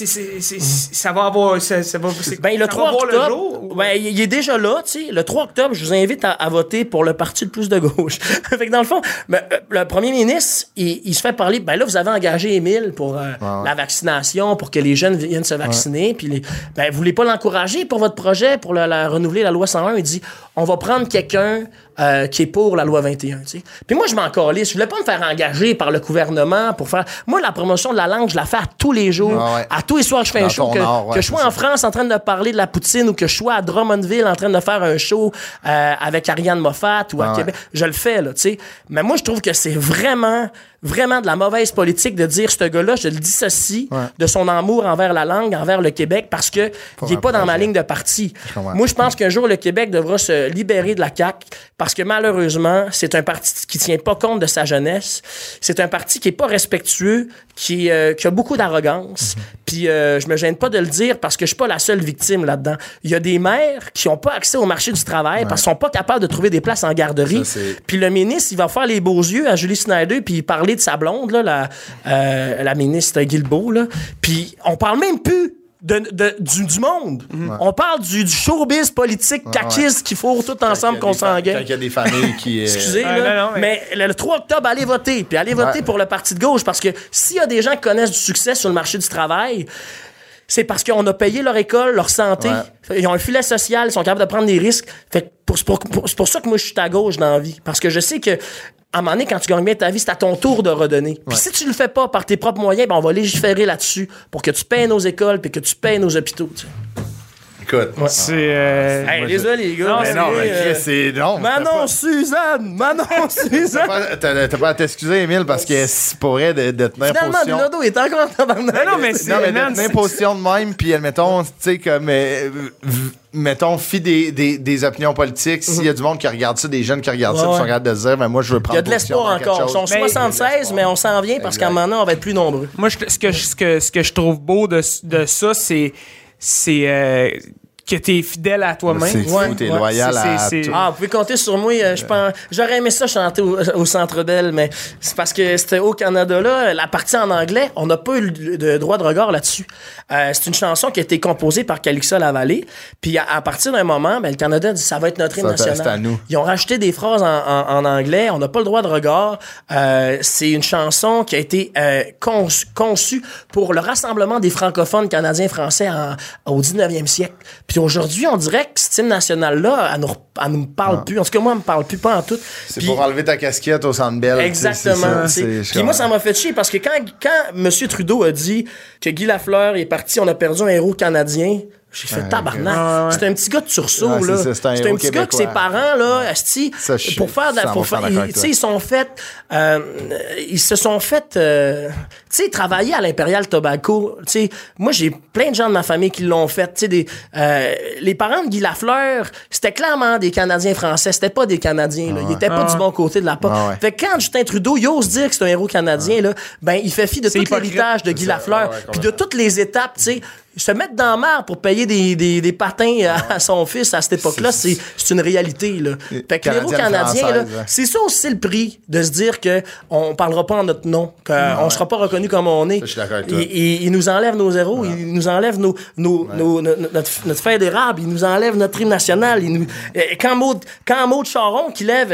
ça va avoir... le 3 octobre, il est déjà là, tu sais. Le 3 octobre, je vous invite à voter pour le parti le plus de gauche. Fait que dans le fond, le premier ministre, il se fait parler... Ben là, vous avez engagé Émile pour la vaccination, pour que les jeunes viennent se vacciner. Puis vous voulez pas l'encourager pour votre projet, pour renouveler la loi 101? Il dit, on va prendre quelqu'un... qui est pour la loi 21, tu sais. Puis moi, je m'en calisse. Je voulais pas me faire engager par le gouvernement pour faire... Moi, la promotion de la langue, je la fais à tous les jours. À tous les soirs, je fais un show. Que je sois en France en train de parler de la poutine ou que je sois à Drummondville en train de faire un show avec Ariane Moffat ou à Québec. Je le fais, là, tu sais. Mais moi, je trouve que c'est vraiment de la mauvaise politique de dire ce gars-là, je le dissocie de son amour envers la langue, envers le Québec, parce que il est pas dans ma ligne de parti. Moi, je pense qu'un jour, le Québec devra se libérer de la CAQ, parce que malheureusement, c'est un parti qui tient pas compte de sa jeunesse. C'est un parti qui est pas respectueux, qui a beaucoup d'arrogance. Puis je me gêne pas de le dire parce que je suis pas la seule victime là-dedans. Il y a des mères qui ont pas accès au marché du travail parce qu'ils sont pas capables de trouver des places en garderie. Puis le ministre, il va faire les beaux yeux à Julie Snyder puis parler de sa blonde, là, la ministre Guilbeault. Là. Puis on parle même plus du monde. On parle du showbiz politique caquiste qu'il faut tout ensemble qu'on s'engueule. Quand il y a des familles qui... Excusez, là, mais le 3 octobre, allez voter. Puis allez voter pour le Parti de gauche, parce que s'il y a des gens qui connaissent du succès sur le marché du travail, c'est parce qu'on a payé leur école, leur santé. Ils ont un filet social, ils sont capables de prendre des risques. Fait que c'est pour ça que moi, je suis à gauche dans la vie. Parce que je sais que à un moment donné, quand tu gagnes bien ta vie, c'est à ton tour de redonner. Puis si tu le fais pas par tes propres moyens, on va légiférer là-dessus pour que tu payes nos écoles puis que tu payes nos hôpitaux. Tu sais. Écoute, c'est... désolé, les gars. C'est non. Manon Suzanne! T'as pas à t'excuser, Émile, parce que c'est pour vrai de tenir finalement, position... Finalement, Bilodeau est encore en tabarnak. de tenir position de même, puis admettons, tu sais, comme... mettons, fie des opinions politiques. S'il y a du monde qui regarde ça, des jeunes qui regardent ça, qui sont capables de se dire, moi, je veux prendre. Il y a de l'espoir encore. Ils sont 76, mais on s'en vient parce qu'à un moment donné, on va être plus nombreux. Moi, ce que je trouve beau de ça, c'est que t'es fidèle à toi-même. C'est fou, t'es loyal à... vous pouvez compter sur moi. J'aurais aimé ça chanter au Centre Bell, mais c'est parce que c'était au Canada, là, la partie en anglais, on n'a pas eu le droit de regard là-dessus. C'est une chanson qui a été composée par Calixa Lavallée, puis à partir d'un moment, le Canada a dit ça va être notre hymne national. C'est à nous. Ils ont rajouté des phrases en anglais, on n'a pas le droit de regard. C'est une chanson qui a été conçue pour le rassemblement des francophones canadiens-français au 19e siècle. Puis aujourd'hui, on dirait que ce hymne national-là, elle nous parle plus. En tout cas, moi, elle me parle plus, pas en tout. C'est pour enlever ta casquette au Centre Bell. Exactement. Puis moi, ça m'a fait chier parce que quand M. Trudeau a dit que Guy Lafleur est parti, on a perdu un héros canadien, j'ai fait tabarnak. C'est un petit gars de sursaut, là. C'est un petit gars que ses parents, là, asti, pour faire tu sais, ils se sont fait, tu sais, travailler à l'Imperial Tobacco. Tu sais, moi, j'ai plein de gens de ma famille qui l'ont fait. Tu sais, les parents de Guy Lafleur, c'était clairement des Canadiens français. C'était pas des Canadiens, là. Ils étaient pas du bon côté de la porte. Fait que quand Justin Trudeau, il ose dire que c'est un héros canadien, là, il fait fi de tout l'héritage de Guy Lafleur. Puis de toutes les étapes, tu sais. Se mettre dans la mare pour payer des patins à son fils à cette époque-là, c'est une réalité, là. Fait que l'héros canadien, là, c'est ça aussi le prix de se dire que on parlera pas en notre nom, qu'on sera pas reconnu comme on est. Ça, je suis d'accord avec toi. Il nous enlève nos héros, il nous enlève notre fête d'érable, il nous enlève notre hymne national. Quand Maud Charon, qui lève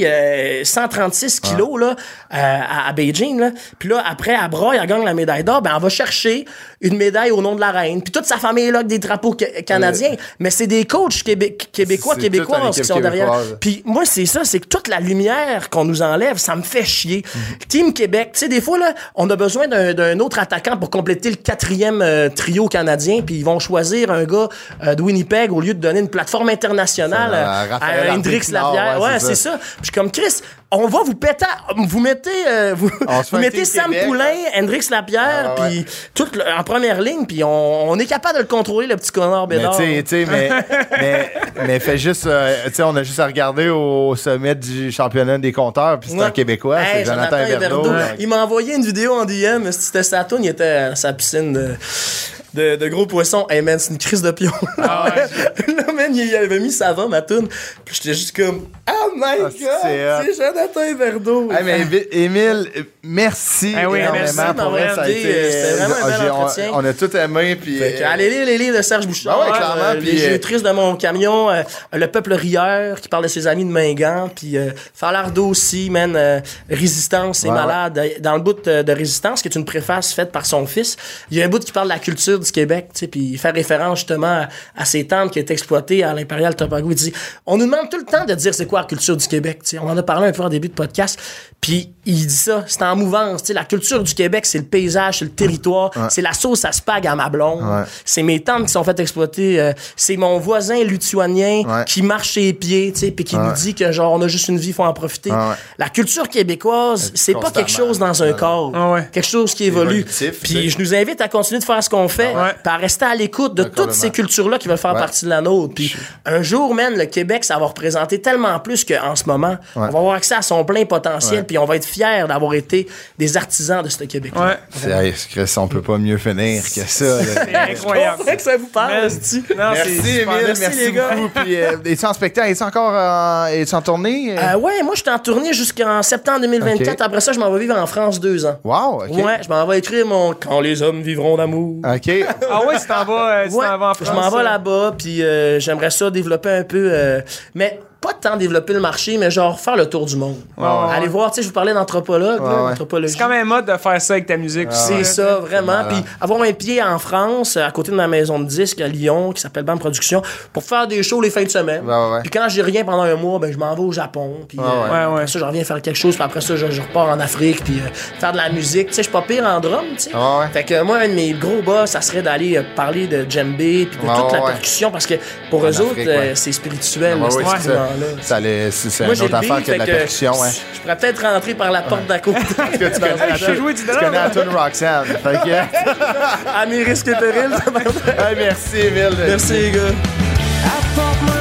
136 kilos là, à Beijing, là, puis là, après, à Broye, elle gagne la médaille d'or, elle va chercher une médaille au nom de la reine, puis toute sa famille est là avec des drapeaux canadiens, mais c'est des coachs québécoises qui sont derrière. Puis moi, c'est ça, c'est que toute la lumière qu'on nous enlève, ça me fait chier. Team Québec, tu sais, des fois, là, on a besoin d'un autre attaquant pour compléter le 4e trio canadien, puis ils vont choisir un gars de Winnipeg au lieu de donner une plateforme internationale à Hendrix Lapierre. Ouais, c'est ça. Puis je suis comme, Chris, on va vous péter, vous mettez Sam Poulain, Hendrix Lapierre, puis tout en première ligne, puis on est capable de le contrôler, le petit Connor Bédard. Mais fait juste, tu sais, on a juste à regarder au sommet du championnat des compteurs, puis c'est un Québécois, c'est Jonathan Huberdeau. Il m'a envoyé une vidéo en DM, c'était sa toune, il était à sa piscine de gros poissons. Hey man, c'est une crise de pion. Là, man, il avait mis ça va, ma toune. Puis j'étais juste comme, oh my god, c'est Jonathan Huberdeau. Hey, mais Émile, merci énormément pour vrai. C'était vraiment un bel entretien. On a tout aimé. Puis, allez lire les livres de Serge Bouchard. Clairement. Les jeux tristes de mon camion. Le peuple rieur qui parle de ses amis de Mingan. Puis Falardeau aussi, man. Résistance et malade. Dans le bout de Résistance, qui est une préface faite par son fils, il y a un bout qui parle de la culture du Québec, tu sais, puis il fait référence justement à ces tentes qui étaient exploitées à l'Impérial Tobago. Il dit, on nous demande tout le temps de dire c'est quoi la culture du Québec, tu sais. On en a parlé un peu en début de podcast, puis il dit ça, c'est en mouvance, tu sais. La culture du Québec, c'est le paysage, c'est le territoire, c'est la sauce à spag à ma blonde, c'est mes tantes qui sont faites exploiter, c'est mon voisin lituanien qui marche ses pieds, tu sais, puis qui nous dit que genre on a juste une vie, faut en profiter. La culture québécoise, c'est pas quelque chose dans un corps, quelque chose qui évolue. Puis je nous invite à continuer de faire ce qu'on fait, puis à rester à l'écoute de toutes ces cultures-là qui veulent faire partie de la nôtre. Puis un jour, man, le Québec, ça va représenter tellement plus qu'en ce moment. On va avoir accès à son plein potentiel, puis on va être fiers d'avoir été des artisans de ce Québec. On peut pas mieux finir que ça. C'est incroyable. C'est que ça vous parle. Merci, Émile. Merci les gars. Puis, es-tu en spectacle? Es-tu encore en tournée? Ouais, moi, je suis en tournée jusqu'en septembre 2024. Okay. Après ça, je m'en vais vivre en France 2 ans. Wow, OK. Ouais, je m'en vais écrire mon « Quand les hommes vivront d'amour ». OK. Ah ouais, tu t'en vas en France? Je m'en vais là-bas, puis j'aimerais ça développer un peu... mais pas tant développer le marché, mais genre faire le tour du monde. Aller voir, tu sais, je vous parlais d'anthropologue, d'anthropologie. C'est quand même mode de faire ça avec ta musique. C'est ça, vraiment. Puis avoir un pied en France, à côté de ma maison de disques à Lyon, qui s'appelle BAM Productions, pour faire des shows les fins de semaine. Puis quand j'ai rien pendant un mois, ben je m'en vais au Japon. Puis après ça, je reviens faire quelque chose. Puis après ça, je repars en Afrique. Puis faire de la musique. Tu sais, je suis pas pire en drum, tu sais. Fait que moi, un de mes gros bas, ça serait d'aller parler de djembé puis de toute la percussion. Parce que pour eux autres, c'est spirituel. C'est une autre affaire que de la percussion. Je pourrais peut-être rentrer par la porte d'à côté. Parce que tu connais la tune Roxanne. À mes risques et périls. Merci, Émile. Merci, les gars.